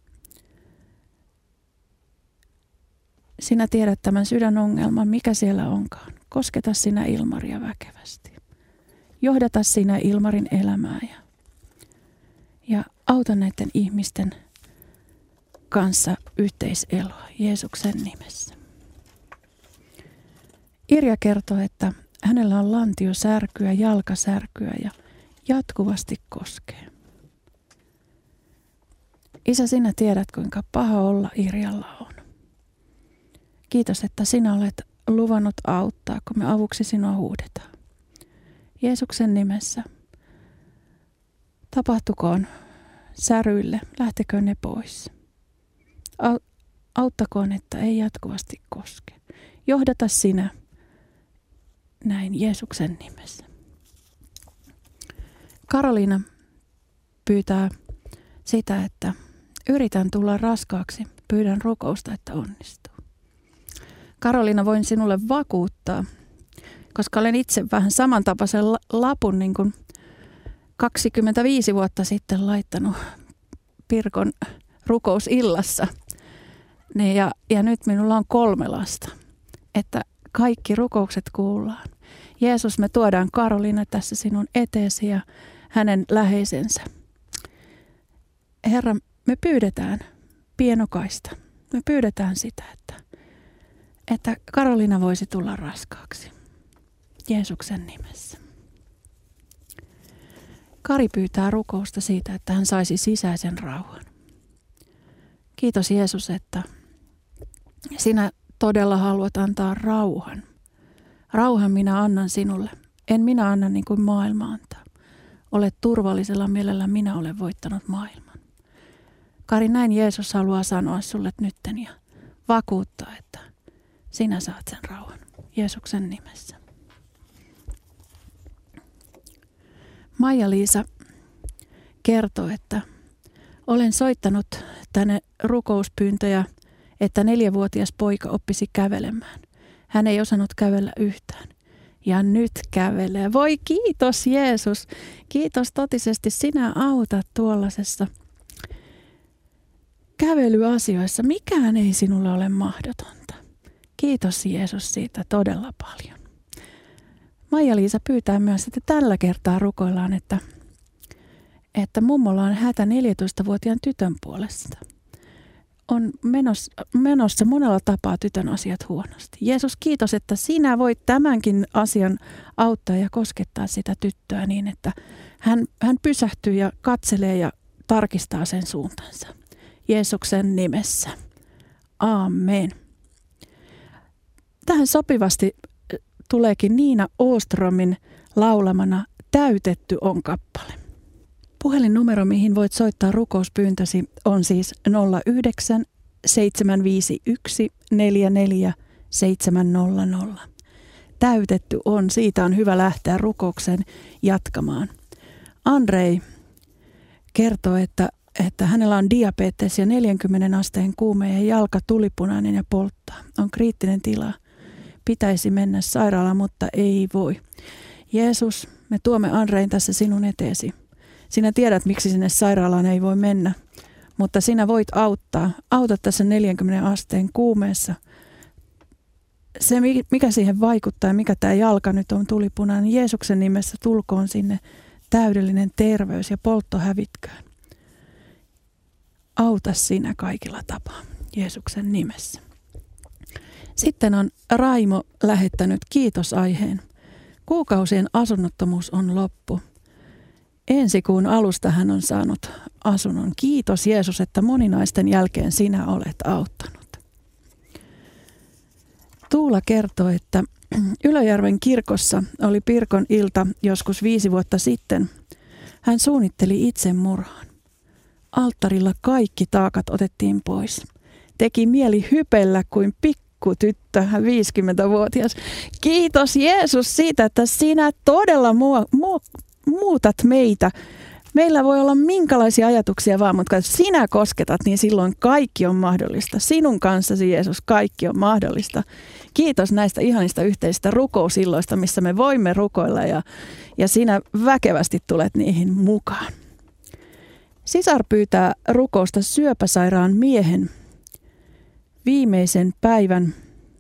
Sinä tiedät tämän sydänongelman, mikä siellä onkaan. Kosketa sinä Ilmaria väkevästi. Johdata sinä Ilmarin elämää ja auta näiden ihmisten kanssa yhteiseloa Jeesuksen nimessä. Irja kertoo, että hänellä on lantiosärkyä, jalkasärkyä ja jatkuvasti koskee. Isä, sinä tiedät, kuinka paha olla Irjalla on. Kiitos, että sinä olet luvannut auttaa, kun me avuksi sinua huudetaan. Jeesuksen nimessä tapahtukoon säryille, lähteköön ne pois. Auttakoon, että ei jatkuvasti koske. Johdata sinä näin Jeesuksen nimessä. Karoliina pyytää sitä, että yritän tulla raskaaksi, pyydän rukousta, että onnistuu. Karoliina, voin sinulle vakuuttaa, koska olen itse vähän samantapaisen lapun niin kuin 25 vuotta sitten laittanut Pirkon rukousillassa. Ja nyt minulla on 3 lasta, että kaikki rukoukset kuullaan. Jeesus, me tuodaan Karoliina tässä sinun eteesi ja hänen läheisensä. Herra, me pyydetään pienokaista. Me pyydetään sitä, että Karoliina voisi tulla raskaaksi. Jeesuksen nimessä. Kari pyytää rukousta siitä, että hän saisi sisäisen rauhan. Kiitos Jeesus, että sinä todella haluat antaa rauhan. Rauhan minä annan sinulle. En minä anna niin kuin maailma antaa. Olet turvallisella mielellä, minä olen voittanut maailman. Kari, näin Jeesus haluaa sanoa sulle nytten ja vakuuttaa, että sinä saat sen rauhan. Jeesuksen nimessä. Maija-Liisa kertoo, että olen soittanut tänne rukouspyyntöjä, että 4-vuotias poika oppisi kävelemään. Hän ei osannut kävellä yhtään. Ja nyt kävelee. Voi kiitos Jeesus. Kiitos totisesti. Sinä autat tuollaisessa kävelyasioissa. Mikään ei sinulle ole mahdotonta. Kiitos Jeesus siitä todella paljon. Maija-Liisa pyytää myös, että tällä kertaa rukoillaan, että mummolla on hätä 14-vuotiaan tytön puolesta. On menossa monella tapaa tytön asiat huonosti. Jeesus, kiitos, että sinä voit tämänkin asian auttaa ja koskettaa sitä tyttöä niin, että hän pysähtyy ja katselee ja tarkistaa sen suuntansa. Jeesuksen nimessä. Amen. Tähän sopivasti tuleekin Niina Åströmin laulamana Täytetty on kappale. Puhelinnumero, mihin voit soittaa rukouspyyntösi, on siis 09 751 44 700. Täytetty on, siitä on hyvä lähteä rukouksen jatkamaan. Andrei kertoo, että hänellä on diabetes ja 40 asteen kuume ja jalka tulipunainen ja polttaa. On kriittinen tila. Pitäisi mennä sairaalaan, mutta ei voi. Jeesus, me tuomme Andrein tässä sinun eteesi. Sinä tiedät, miksi sinne sairaalaan ei voi mennä, mutta sinä voit auttaa. Auta tässä 40 asteen kuumeessa. Se, mikä siihen vaikuttaa ja mikä tämä jalka nyt on tulipunainen, Jeesuksen nimessä tulkoon sinne täydellinen terveys ja poltto hävitköön. Auta sinä kaikilla tapaa, Jeesuksen nimessä. Sitten on Raimo lähettänyt kiitosaiheen. Kuukausien asunnottomuus on loppu. Ensi kuun alusta hän on saanut asunnon. Kiitos Jeesus, että moninaisten jälkeen sinä olet auttanut. Tuula kertoo, että Ylöjärven kirkossa oli Pirkon ilta joskus 5 vuotta sitten. Hän suunnitteli itsemurhaan. Alttarilla kaikki taakat otettiin pois. Teki mieli hypellä kuin pikkutyttö, 50-vuotias. Kiitos Jeesus siitä, että sinä todella muutat meitä. Meillä voi olla minkälaisia ajatuksia vaan, mutta kun sinä kosketat, niin silloin kaikki on mahdollista. Sinun kanssasi Jeesus, kaikki on mahdollista. Kiitos näistä ihanista yhteisistä rukousilloista, missä me voimme rukoilla ja sinä väkevästi tulet niihin mukaan. Sisar pyytää rukousta syöpäsairaan miehen viimeisen päivän.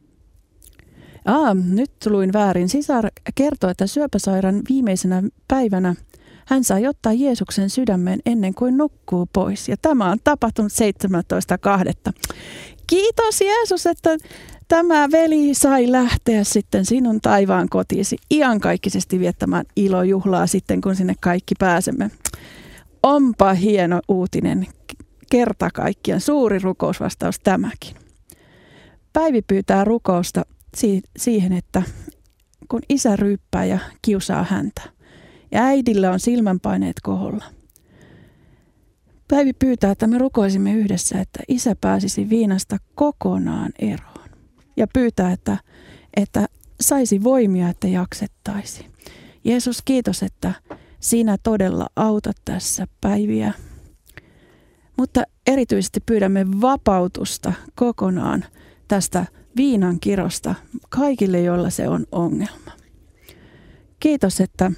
Nyt luin väärin. Sisar kertoo, että syöpäsairaan viimeisenä päivänä hän sai ottaa Jeesuksen sydämeen ennen kuin nukkuu pois. Ja tämä on tapahtunut 17.2. Kiitos Jeesus, että tämä veli sai lähteä sitten sinun taivaan kotiisi iankaikkisesti viettämään ilojuhlaa sitten, kun sinne kaikki pääsemme. Onpa hieno uutinen. Kerta kaikkiaan suuri rukousvastaus tämäkin. Päivi pyytää rukousta siihen, että kun isä ryyppää ja kiusaa häntä. Ja äidillä on silmänpaineet koholla. Päivi pyytää, että me rukoisimme yhdessä, että isä pääsisi viinasta kokonaan eroon. Ja pyytää, että saisi voimia, että jaksettaisi. Jeesus, kiitos, että sinä todella autat tässä Päiviä. Mutta erityisesti pyydämme vapautusta kokonaan tästä viinan kirosta kaikille, joilla se on ongelma. Kiitos, että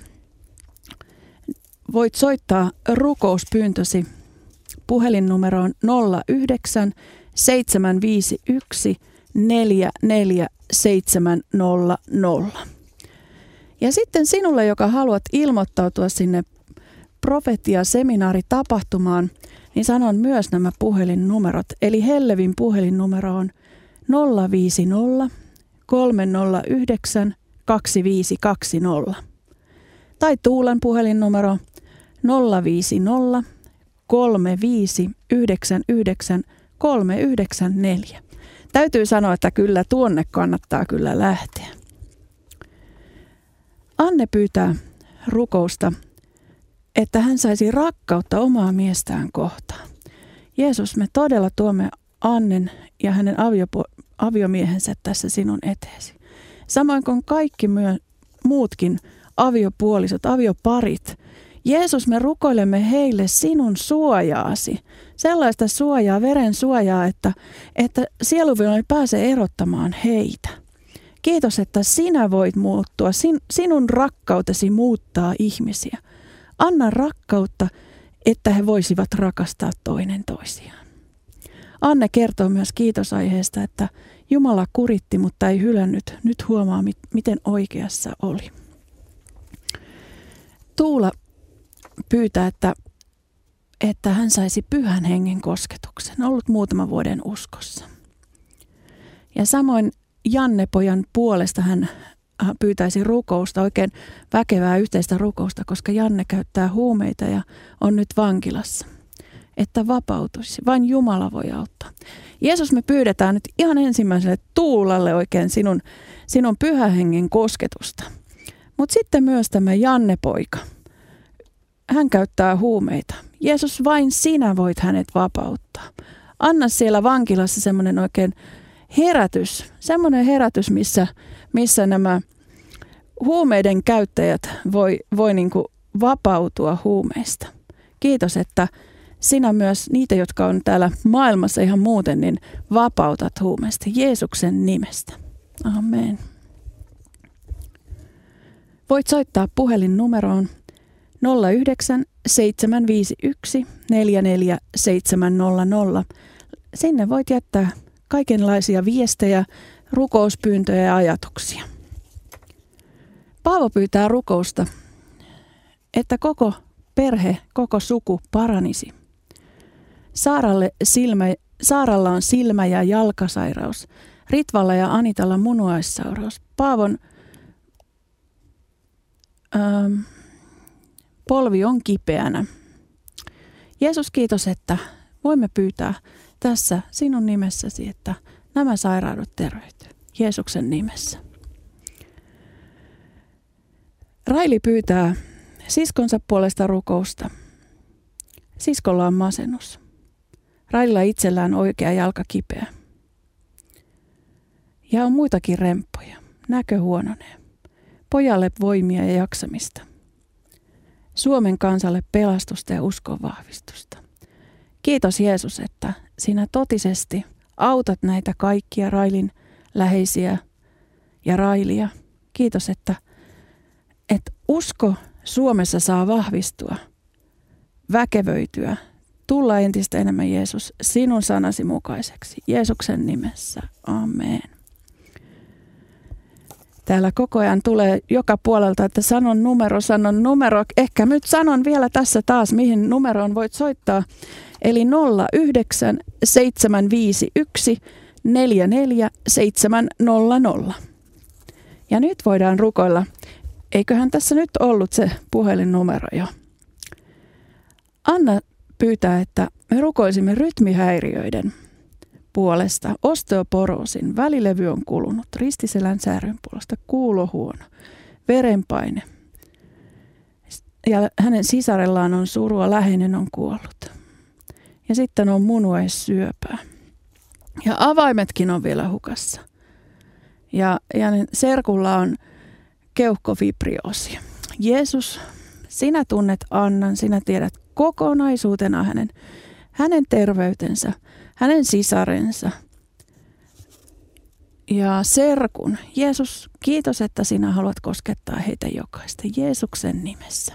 voit soittaa rukouspyyntösi puhelinnumeroon 09 751 44 700. Ja sitten sinulle, joka haluat ilmoittautua sinne profetiaseminaaritapahtumaan, niin sanon myös nämä puhelinnumerot. Eli Hellevin puhelinnumero on 050 309 2520. Tai Tuulen puhelinnumero 050 35 99 394. Täytyy sanoa, että kyllä tuonne kannattaa kyllä lähteä. Anne pyytää rukousta, että hän saisi rakkautta omaa miestään kohtaan. Jeesus, me todella tuomme Annen ja hänen aviomiehensä tässä sinun eteesi. Samoin kuin kaikki muutkin aviopuolisot, avioparit. Jeesus, me rukoilemme heille sinun suojaasi. Sellaista suojaa, veren suojaa, että sieluvihollinen ei pääse erottamaan heitä. Kiitos, että sinä voit muuttua. Sinun rakkautesi muuttaa ihmisiä. Anna rakkautta, että he voisivat rakastaa toinen toisiaan. Anne kertoo myös kiitosaiheesta, että Jumala kuritti, mutta ei hylännyt. Nyt huomaa, miten oikeassa oli. Tuula pyytää, että hän saisi Pyhän Hengen kosketuksen. Ollut muutaman vuoden uskossa. Ja samoin Janne-pojan puolesta hän pyytäisi rukousta, oikein väkevää yhteistä rukousta, koska Janne käyttää huumeita ja on nyt vankilassa. Että vapautuisi. Vain Jumala voi auttaa. Jeesus, me pyydetään nyt ihan ensimmäiselle Tuulalle oikein sinun Pyhän Hengen kosketusta. Mutta sitten myös tämä Janne-poika. Hän käyttää huumeita. Jeesus, vain sinä voit hänet vapauttaa. Anna siellä vankilassa semmoinen oikein herätys. Semmoinen herätys, missä nämä huumeiden käyttäjät voi niin kuin vapautua huumeista. Kiitos, että sinä myös niitä, jotka on täällä maailmassa ihan muuten, niin vapautat huumeista Jeesuksen nimestä. Amen. Voit soittaa puhelinnumeroon 09 751 44700. Sinne voit jättää kaikenlaisia viestejä, rukouspyyntöjä ja ajatuksia. Paavo pyytää rukousta, että koko perhe, koko suku paranisi. Saaralla on silmä- ja jalkasairaus. Ritvalla ja Anitalla munuaissairaus. Paavon polvi on kipeänä. Jeesus, kiitos, että voimme pyytää tässä sinun nimessäsi, että nämä sairaudet terveytyy. Jeesuksen nimessä. Raili pyytää siskonsa puolesta rukousta. Siskolla on masennus. Raililla itsellään oikea jalka kipeä. Ja on muitakin remppoja. Näkö huononee. Pojalle voimia ja jaksamista. Suomen kansalle pelastusta ja uskon vahvistusta. Kiitos Jeesus, että sinä totisesti autat näitä kaikkia Railin läheisiä ja Railia. Kiitos, että usko Suomessa saa vahvistua, väkevöityä, tulla entistä enemmän Jeesus sinun sanasi mukaiseksi. Jeesuksen nimessä. Amen. Täällä koko ajan tulee joka puolelta, että sanon numero. Ehkä nyt sanon vielä tässä taas, mihin numeroon voit soittaa. Eli 09 751 44700. Ja nyt voidaan rukoilla. Eiköhän tässä nyt ollut se puhelinnumero jo. Anna pyytää, että me rukoisimme rytmihäiriöiden puolesta. Osteoporoosin välilevy on kulunut, ristiselän sääryn puolesta kuulo huono, verenpaine. Ja hänen sisarellaan on surua, läheinen on kuollut. Ja sitten on munuaissyöpää. Ja avaimetkin on vielä hukassa. Ja serkulla on keuhkofibrioosia. Jeesus, sinä tunnet Annan, sinä tiedät kokonaisuutena hänen terveytensä, hänen sisarensa ja serkun. Jeesus, kiitos, että sinä haluat koskettaa heitä jokaista Jeesuksen nimessä.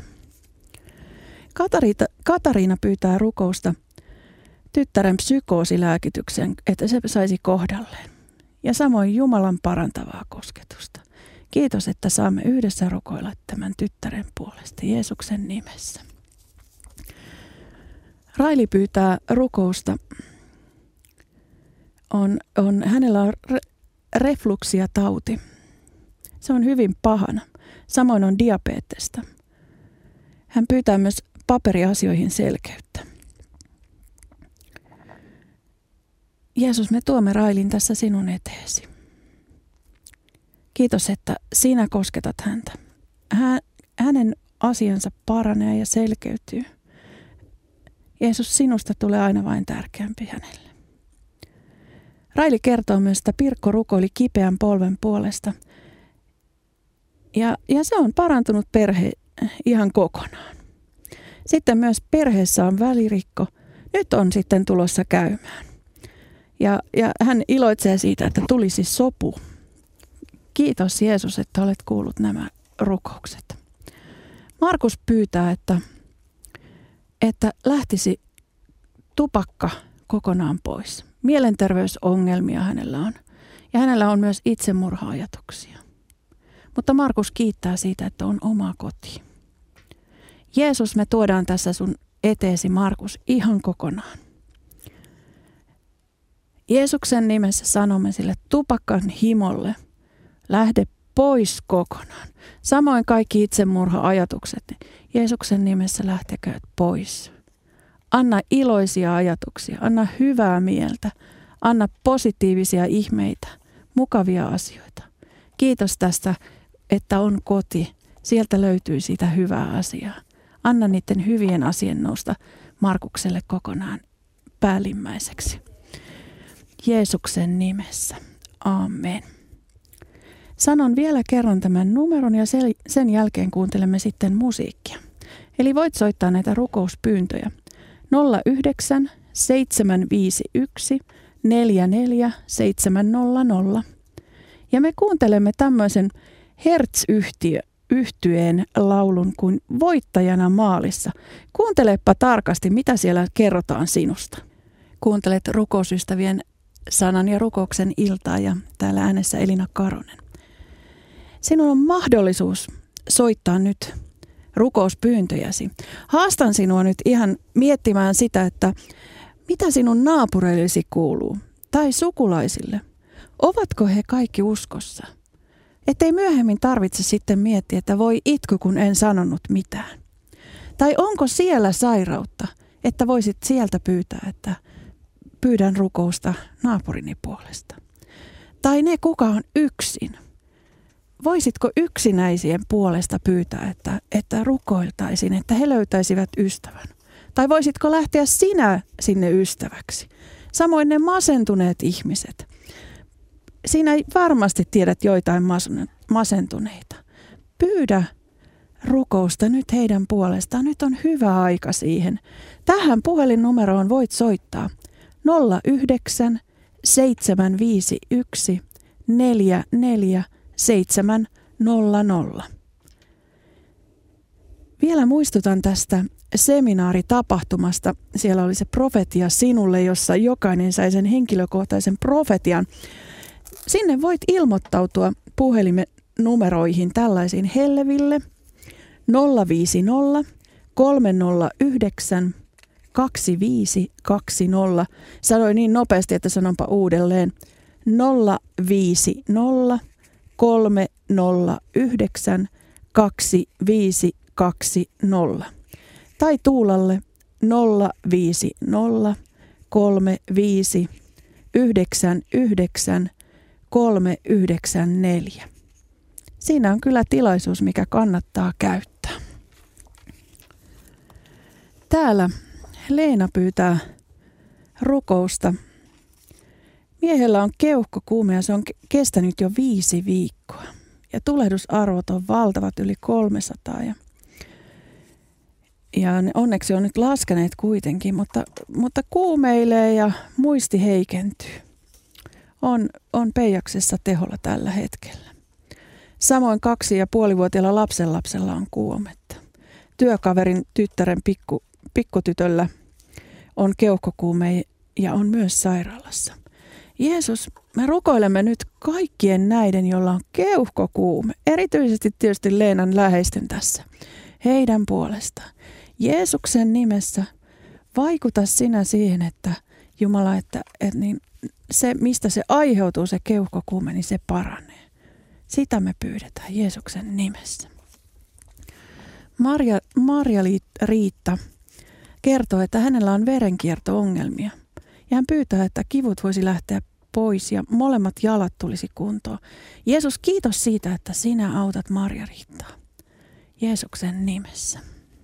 Katariina pyytää rukousta tyttären psykoosilääkityksen, että se saisi kohdalleen. Ja samoin Jumalan parantavaa kosketusta. Kiitos, että saamme yhdessä rukoilla tämän tyttären puolesta Jeesuksen nimessä. Raili pyytää rukousta. Hänellä on refluksiatauti. Se on hyvin pahana. Samoin on diabetesta. Hän pyytää myös paperiasioihin selkeyttä. Jeesus, me tuomme Railin tässä sinun eteesi. Kiitos, että sinä kosketat häntä. Hänen asiansa paranee ja selkeytyy. Jeesus, sinusta tulee aina vain tärkeämpi hänelle. Raili kertoo myös, että Pirkko rukoili kipeän polven puolesta. Ja se on parantunut perhe ihan kokonaan. Sitten myös perheessä on välirikko. Nyt on sitten tulossa käymään. Ja hän iloitsee siitä, että tulisi sopu. Kiitos Jeesus, että olet kuullut nämä rukoukset. Markus pyytää, että lähtisi tupakka kokonaan pois. Mielenterveysongelmia hänellä on. Ja hänellä on myös itsemurha-ajatuksia. Mutta Markus kiittää siitä, että on oma koti. Jeesus, me tuodaan tässä sun eteesi, Markus, ihan kokonaan. Jeesuksen nimessä sanomme sille tupakan himolle, lähde pois kokonaan. Samoin kaikki itsemurha-ajatukset, Jeesuksen nimessä lähtekööt pois. Anna iloisia ajatuksia, anna hyvää mieltä, anna positiivisia ihmeitä, mukavia asioita. Kiitos tästä, että on koti. Sieltä löytyy sitä hyvää asiaa. Anna niiden hyvien asian nousta Markukselle kokonaan päällimmäiseksi. Jeesuksen nimessä. Amen. Sanon vielä kerran tämän numeron ja sen jälkeen kuuntelemme sitten musiikkia. Eli voit soittaa näitä rukouspyyntöjä. 09 751 44 700. Ja me kuuntelemme tämmöisen Hertz-yhtyeen laulun kuin Voittajana maalissa. Kuuntelepa tarkasti, mitä siellä kerrotaan sinusta. Kuuntelet rukousystävien sanan ja rukouksen iltaa ja täällä äänessä Elina Karonen. Sinun on mahdollisuus soittaa nyt rukouspyyntöjäsi. Haastan sinua nyt ihan miettimään sitä, että mitä sinun naapureillesi kuuluu tai sukulaisille. Ovatko he kaikki uskossa? Ettei myöhemmin tarvitse sitten miettiä, että voi itku, kun en sanonut mitään. Tai onko siellä sairautta, että voisit sieltä pyytää, että pyydän rukousta naapurini puolesta. Tai ne, kuka on yksin. Voisitko yksinäisien puolesta pyytää, että rukoiltaisiin, että he löytäisivät ystävän? Tai voisitko lähteä sinä sinne ystäväksi? Samoin ne masentuneet ihmiset. Sinä varmasti tiedät joitain masentuneita. Pyydä rukousta nyt heidän puolestaan. Nyt on hyvä aika siihen. Tähän puhelinnumeroon voit soittaa 09 751 44 700. Vielä muistutan tästä seminaaritapahtumasta. Siellä oli se profetia sinulle, jossa jokainen sai sen henkilökohtaisen profetian. Sinne voit ilmoittautua puhelimenumeroihin tällaisiin Helleville 050 309 2520. Sanoin niin nopeasti, että sanonpa uudelleen 050 309 2520. Tai Tuulalle 050 35 99 394. Siinä on kyllä tilaisuus, mikä kannattaa käyttää. Täällä Leena pyytää rukousta. Miehellä on keuhkokuume ja se on kestänyt jo 5 viikkoa. Ja tulehdusarvot on valtavat, yli 300. Ja onneksi on nyt laskeneet kuitenkin, mutta kuumeilee ja muisti heikentyy. On Peijaksessa teholla tällä hetkellä. Samoin 2,5-vuotiaalla lapsenlapsella on kuumetta. Työkaverin tyttären pikkutytöllä on keuhkokuume ja on myös sairaalassa. Jeesus, me rukoilemme nyt kaikkien näiden, joilla on keuhkokuume, erityisesti tietysti Leenan läheisten tässä, heidän puolestaan. Jeesuksen nimessä Vaikuta sinä siihen, että Jumala, että niin se, mistä se aiheutuu, se keuhkokuume, niin se paranee. Sitä me pyydetään Jeesuksen nimessä. Marja-Riitta kertoo, että hänellä on verenkierto-ongelmia. Ja hän pyytää, että kivut voisi lähteä pois ja molemmat jalat tulisi kuntoon. Jeesus, kiitos siitä, että sinä autat Marja-Riittaa. Jeesuksen nimessä.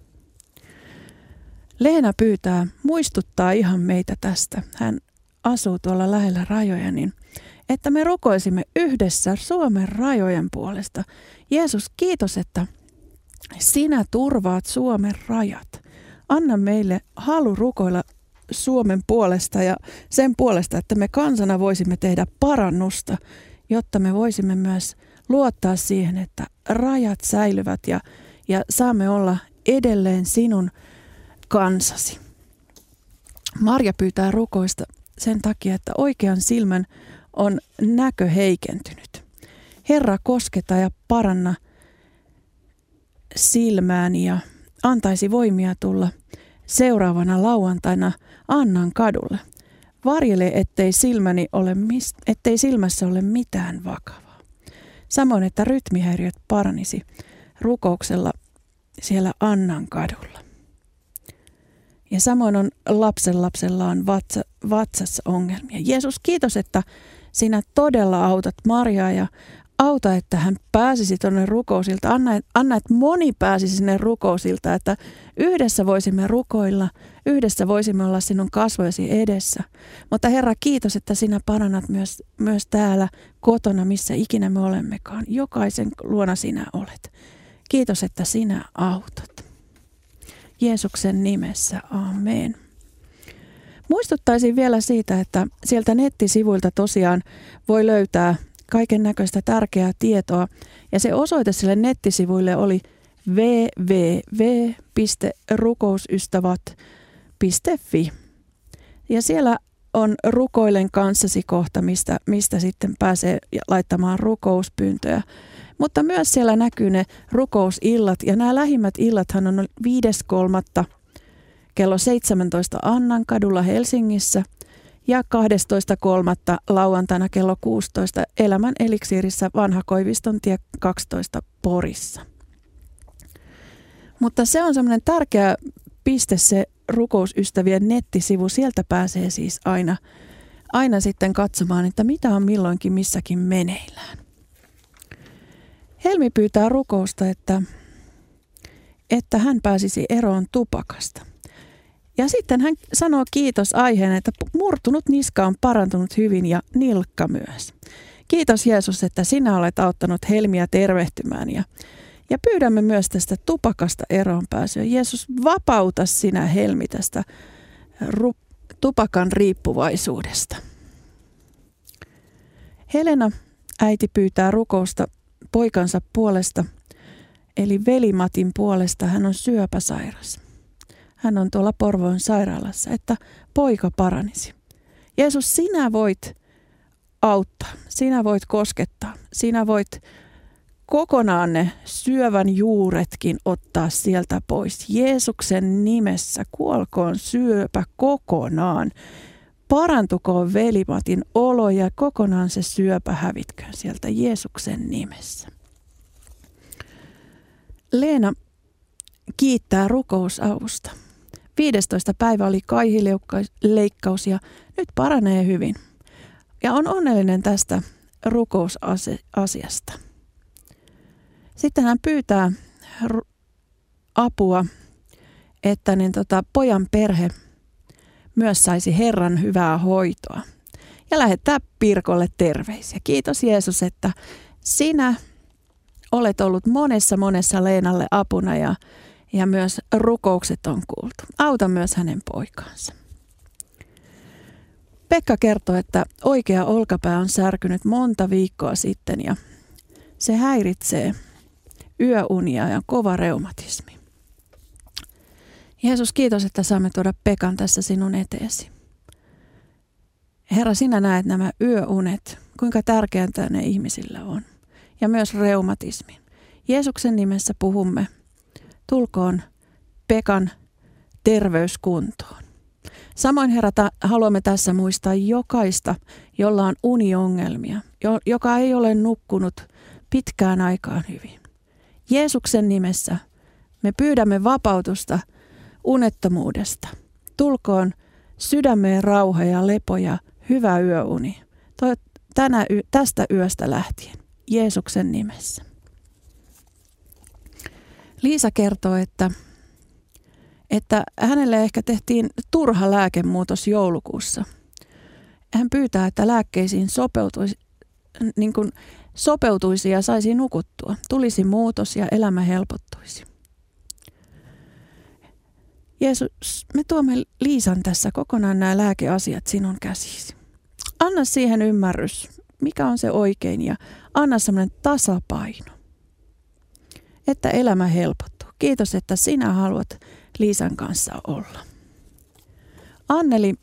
Leena pyytää, muistuttaa ihan meitä tästä. Hän asuu tuolla lähellä rajoja, niin että me rukoisimme yhdessä Suomen rajojen puolesta. Jeesus, kiitos, että sinä turvaat Suomen rajat. Anna meille halu rukoilla Suomen puolesta ja sen puolesta, että me kansana voisimme tehdä parannusta, jotta me voisimme myös luottaa siihen, että rajat säilyvät ja saamme olla edelleen sinun kansasi. Marja pyytää rukoista sen takia, että oikean silmän on näkö heikentynyt. Herra, kosketa ja paranna silmääni ja antaisi voimia tulla seuraavana lauantaina Annan kadulle. Varjele, ettei silmässä ole mitään vakavaa. Samoin, että rytmihäiriöt paranisi rukouksella siellä Annan kadulla. Ja samoin on lapsenlapsella on vatsassa ongelmia. Jeesus, kiitos, että sinä todella autat Marjaa ja auta, että hän pääsisi tuonne rukousilta. Anna, että moni pääsisi sinne rukousilta, että yhdessä voisimme rukoilla, yhdessä voisimme olla sinun kasvojesi edessä. Mutta Herra, kiitos, että sinä parannat myös täällä kotona, missä ikinä me olemmekaan. Jokaisen luona sinä olet. Kiitos, että sinä autat. Jeesuksen nimessä, amen. Muistuttaisin vielä siitä, että sieltä nettisivuilta tosiaan voi löytää kaiken näköistä tärkeää tietoa. Ja se osoite sille nettisivuille oli www.rukousystävät.fi. Ja siellä on Rukoilen kanssasi kohta, mistä sitten pääsee laittamaan rukouspyyntöjä. Mutta myös siellä näkyy ne rukousillat. Ja nämä lähimmät illathan on 5.3. kello 17 Annan kadulla Helsingissä. Ja 12.3. lauantaina kello 16 Elämän eliksiirissä Vanha Koiviston tie 12 Porissa. Mutta se on semmoinen tärkeä piste se rukousystävien nettisivu. Sieltä pääsee siis aina sitten katsomaan, että mitä on milloinkin missäkin meneillään. Helmi pyytää rukousta, että hän pääsisi eroon tupakasta. Ja sitten hän sanoo kiitos aiheen, että murtunut niska on parantunut hyvin ja nilkka myös. Kiitos Jeesus, että sinä olet auttanut Helmiä tervehtymään ja pyydämme myös tästä tupakasta eroon pääsyä. Jeesus, vapauta sinä Helmi tästä tupakan riippuvaisuudesta. Helena äiti pyytää rukousta poikansa puolesta, eli veli-Matin puolesta. Hän on syöpäsairas. Hän on tuolla Porvoon sairaalassa, että poika paranisi. Jeesus, sinä voit auttaa, sinä voit koskettaa, sinä voit kokonaan ne syövän juuretkin ottaa sieltä pois. Jeesuksen nimessä kuolkoon syöpä kokonaan. Parantukoon veli-Matin olo ja kokonaan se syöpä hävitköön sieltä Jeesuksen nimessä. Leena kiittää rukousavusta. 15. päivä oli kaihileikkaus ja nyt paranee hyvin. Ja on onnellinen tästä rukousasiasta. Sitten hän pyytää apua, että pojan perhe myös saisi Herran hyvää hoitoa. Ja lähettää Pirkolle terveisiä. Kiitos Jeesus, että sinä olet ollut monessa Leenalle apuna ja myös rukoukset on kuultu. Auta myös hänen poikaansa. Pekka kertoo, että oikea olkapää on särkynyt monta viikkoa sitten ja se häiritsee yöunia ja kova reumatismi. Jeesus, kiitos, että saamme tuoda Pekan tässä sinun eteesi. Herra, sinä näet nämä yöunet, kuinka tärkeää ne ihmisillä on. Ja myös reumatismi. Jeesuksen nimessä puhumme. Tulkoon Pekan terveyskuntoon. Samoin Herra, haluamme tässä muistaa jokaista, jolla on uniongelmia, joka ei ole nukkunut pitkään aikaan hyvin. Jeesuksen nimessä me pyydämme vapautusta unettomuudesta. Tulkoon sydämeen rauha ja lepo ja hyvä yöuni. Tästä yöstä lähtien. Jeesuksen nimessä. Liisa kertoo, että hänelle ehkä tehtiin turha lääkemuutos joulukuussa. Hän pyytää, että lääkkeisiin sopeutuisi ja saisi nukuttua. Tulisi muutos ja elämä helpottuisi. Jeesus, me tuomme Liisan tässä kokonaan nämä lääkeasiat sinun käsisi. Anna siihen ymmärrys, mikä on se oikein ja anna semmoinen tasapaino, että elämä helpottuu. Kiitos, että sinä haluat Liisan kanssa olla. Anneli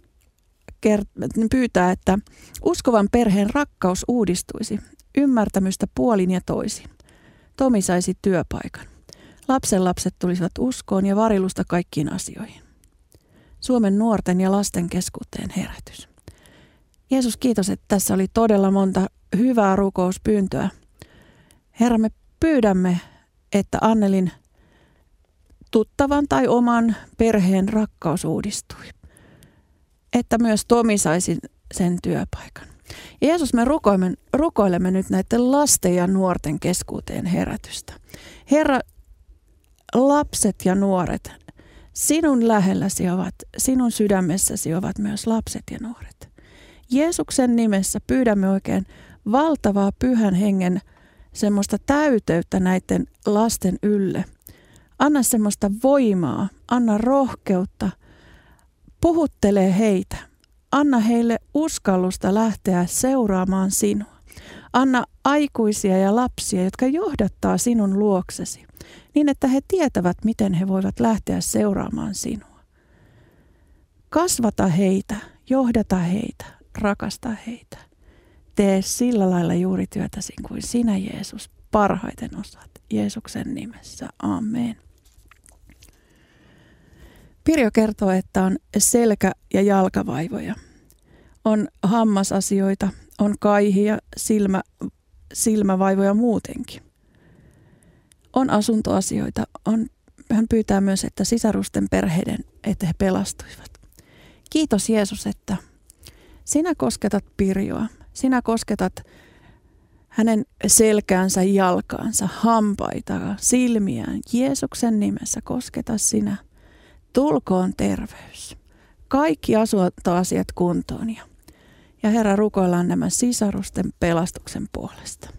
pyytää, että uskovan perheen rakkaus uudistuisi, ymmärtämystä puolin ja toisin. Tomi saisi työpaikan. Lapsenlapset tulisivat uskoon ja varilusta kaikkiin asioihin. Suomen nuorten ja lasten keskuuteen herätys. Jeesus, kiitos, että tässä oli todella monta hyvää rukouspyyntöä. Herra, me pyydämme, että Annelin tuttavan tai oman perheen rakkaus uudistui. Että myös Tomi saisi sen työpaikan. Ja Jeesus, me rukoilemme nyt näiden lasten ja nuorten keskuuteen herätystä. Herra, lapset ja nuoret, sinun lähelläsi ovat, sinun sydämessäsi ovat myös lapset ja nuoret. Jeesuksen nimessä pyydämme oikein valtavaa pyhän hengen semmoista täyteyttä näiden lasten ylle. Anna semmoista voimaa, anna rohkeutta, puhuttele heitä. Anna heille uskallusta lähteä seuraamaan sinua. Anna aikuisia ja lapsia, jotka johdattaa sinun luoksesi, niin että he tietävät, miten he voivat lähteä seuraamaan sinua. Kasvata heitä, johdata heitä, rakasta heitä. Tee sillä lailla juuri työtäsi kuin sinä, Jeesus, parhaiten osaat. Jeesuksen nimessä. Amen. Pirjo kertoo, että on selkä- ja jalkavaivoja. On hammasasioita, on kaihia, silmävaivoja muutenkin. On asuntoasioita. Hän pyytää myös, että sisarusten perheiden, että he pelastuivat. Kiitos Jeesus, että sinä kosketat Pirjoa. Sinä kosketat hänen selkäänsä, jalkaansa, hampaita, silmiään. Jeesuksen nimessä kosketa sinä. Tulkoon terveys. Kaikki asuntoasiat kuntoon. Ja Herra, rukoillaan nämä sisarusten pelastuksen puolesta.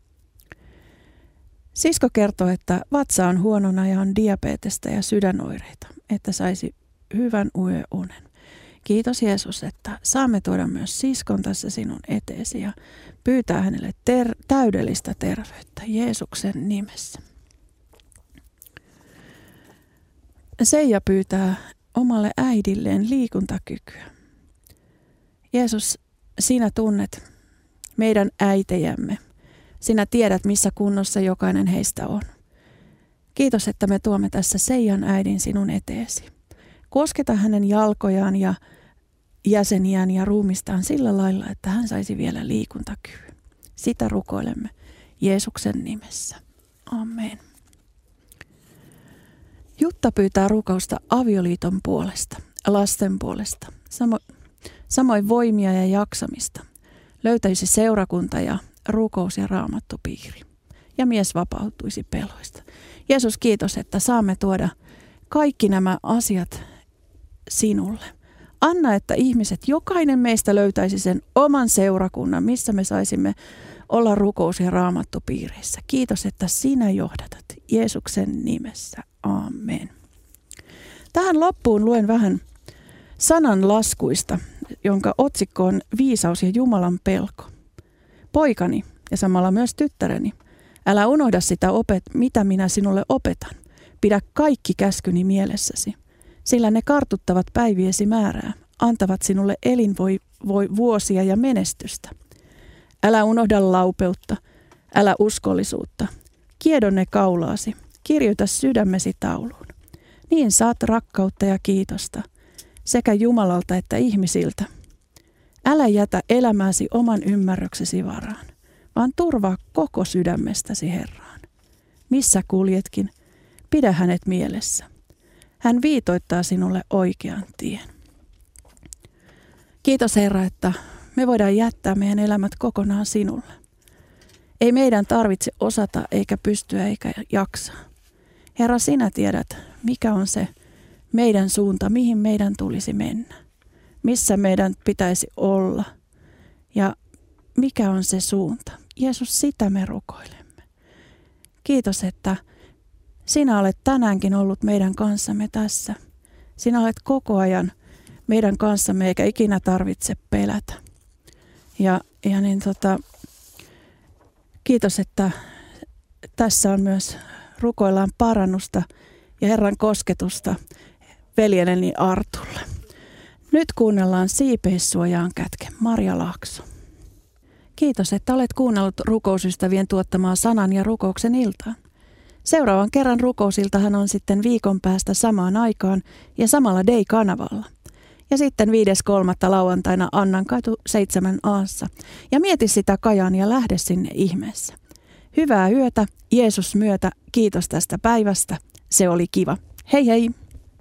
Sisko kertoo, että vatsa on huonona ja on diabetesta ja sydänoireita, että saisi hyvän yöunen. Kiitos Jeesus, että saamme tuoda myös siskon tässä sinun eteesi ja pyytää hänelle täydellistä terveyttä Jeesuksen nimessä. Seija pyytää omalle äidilleen liikuntakykyä. Jeesus, sinä tunnet meidän äitejämme. Sinä tiedät, missä kunnossa jokainen heistä on. Kiitos, että me tuomme tässä Seijan äidin sinun eteesi. Kosketa hänen jalkojaan ja jäseniään ja ruumistaan sillä lailla, että hän saisi vielä liikuntakyvyn. Sitä rukoilemme Jeesuksen nimessä. Amen. Jutta pyytää rukousta avioliiton puolesta, lasten puolesta, samoin voimia ja jaksamista. Löytäisi seurakunta ja rukous- ja raamattupiiri. Ja mies vapautuisi peloista. Jeesus, kiitos, että saamme tuoda kaikki nämä asiat sinulle. Anna, että ihmiset, jokainen meistä löytäisi sen oman seurakunnan, missä me saisimme olla rukous- ja raamattupiireissä. Kiitos, että sinä johdatat Jeesuksen nimessä. Amen. Tähän loppuun luen vähän sananlaskuista, jonka otsikko on Viisaus ja Jumalan pelko. Poikani ja samalla myös tyttäreni, älä unohda sitä mitä minä sinulle opetan. Pidä kaikki käskyni mielessäsi, sillä ne kartuttavat päiviesi määrää, antavat sinulle vuosia ja menestystä. Älä unohda laupeutta, älä uskollisuutta. Kiedo ne kaulaasi, kirjoita sydämesi tauluun. Niin saat rakkautta ja kiitosta. sekä Jumalalta että ihmisiltä. Älä jätä elämääsi oman ymmärryksesi varaan, vaan turvaa koko sydämestäsi Herraan. Missä kuljetkin, pidä hänet mielessä. Hän viitoittaa sinulle oikean tien. Kiitos Herra, että me voidaan jättää meidän elämät kokonaan sinulle. Ei meidän tarvitse osata eikä pystyä eikä jaksaa. Herra, sinä tiedät, mikä on se meidän suunta, mihin meidän tulisi mennä. Missä meidän pitäisi olla ja mikä on se suunta. Jeesus, sitä me rukoilemme. Kiitos, että sinä olet tänäänkin ollut meidän kanssamme tässä. Sinä olet koko ajan meidän kanssamme eikä ikinä tarvitse pelätä. Kiitos, että tässä on myös rukoillaan parannusta ja Herran kosketusta veljeneni Artulle. Nyt kuunnellaan Siipeissuojaan kätke, Marja Laakso. Kiitos, että olet kuunnellut rukousystävien tuottamaa sanan ja rukouksen iltaa. Seuraavan kerran rukousiltahan on sitten viikon päästä samaan aikaan ja samalla Day-kanavalla. Ja sitten 5.3. lauantaina Annankatu 7a. Ja mieti sitä Kajaan ja lähde sinne ihmeessä. Hyvää yötä, Jeesus myötä, kiitos tästä päivästä. Se oli kiva. Hei hei!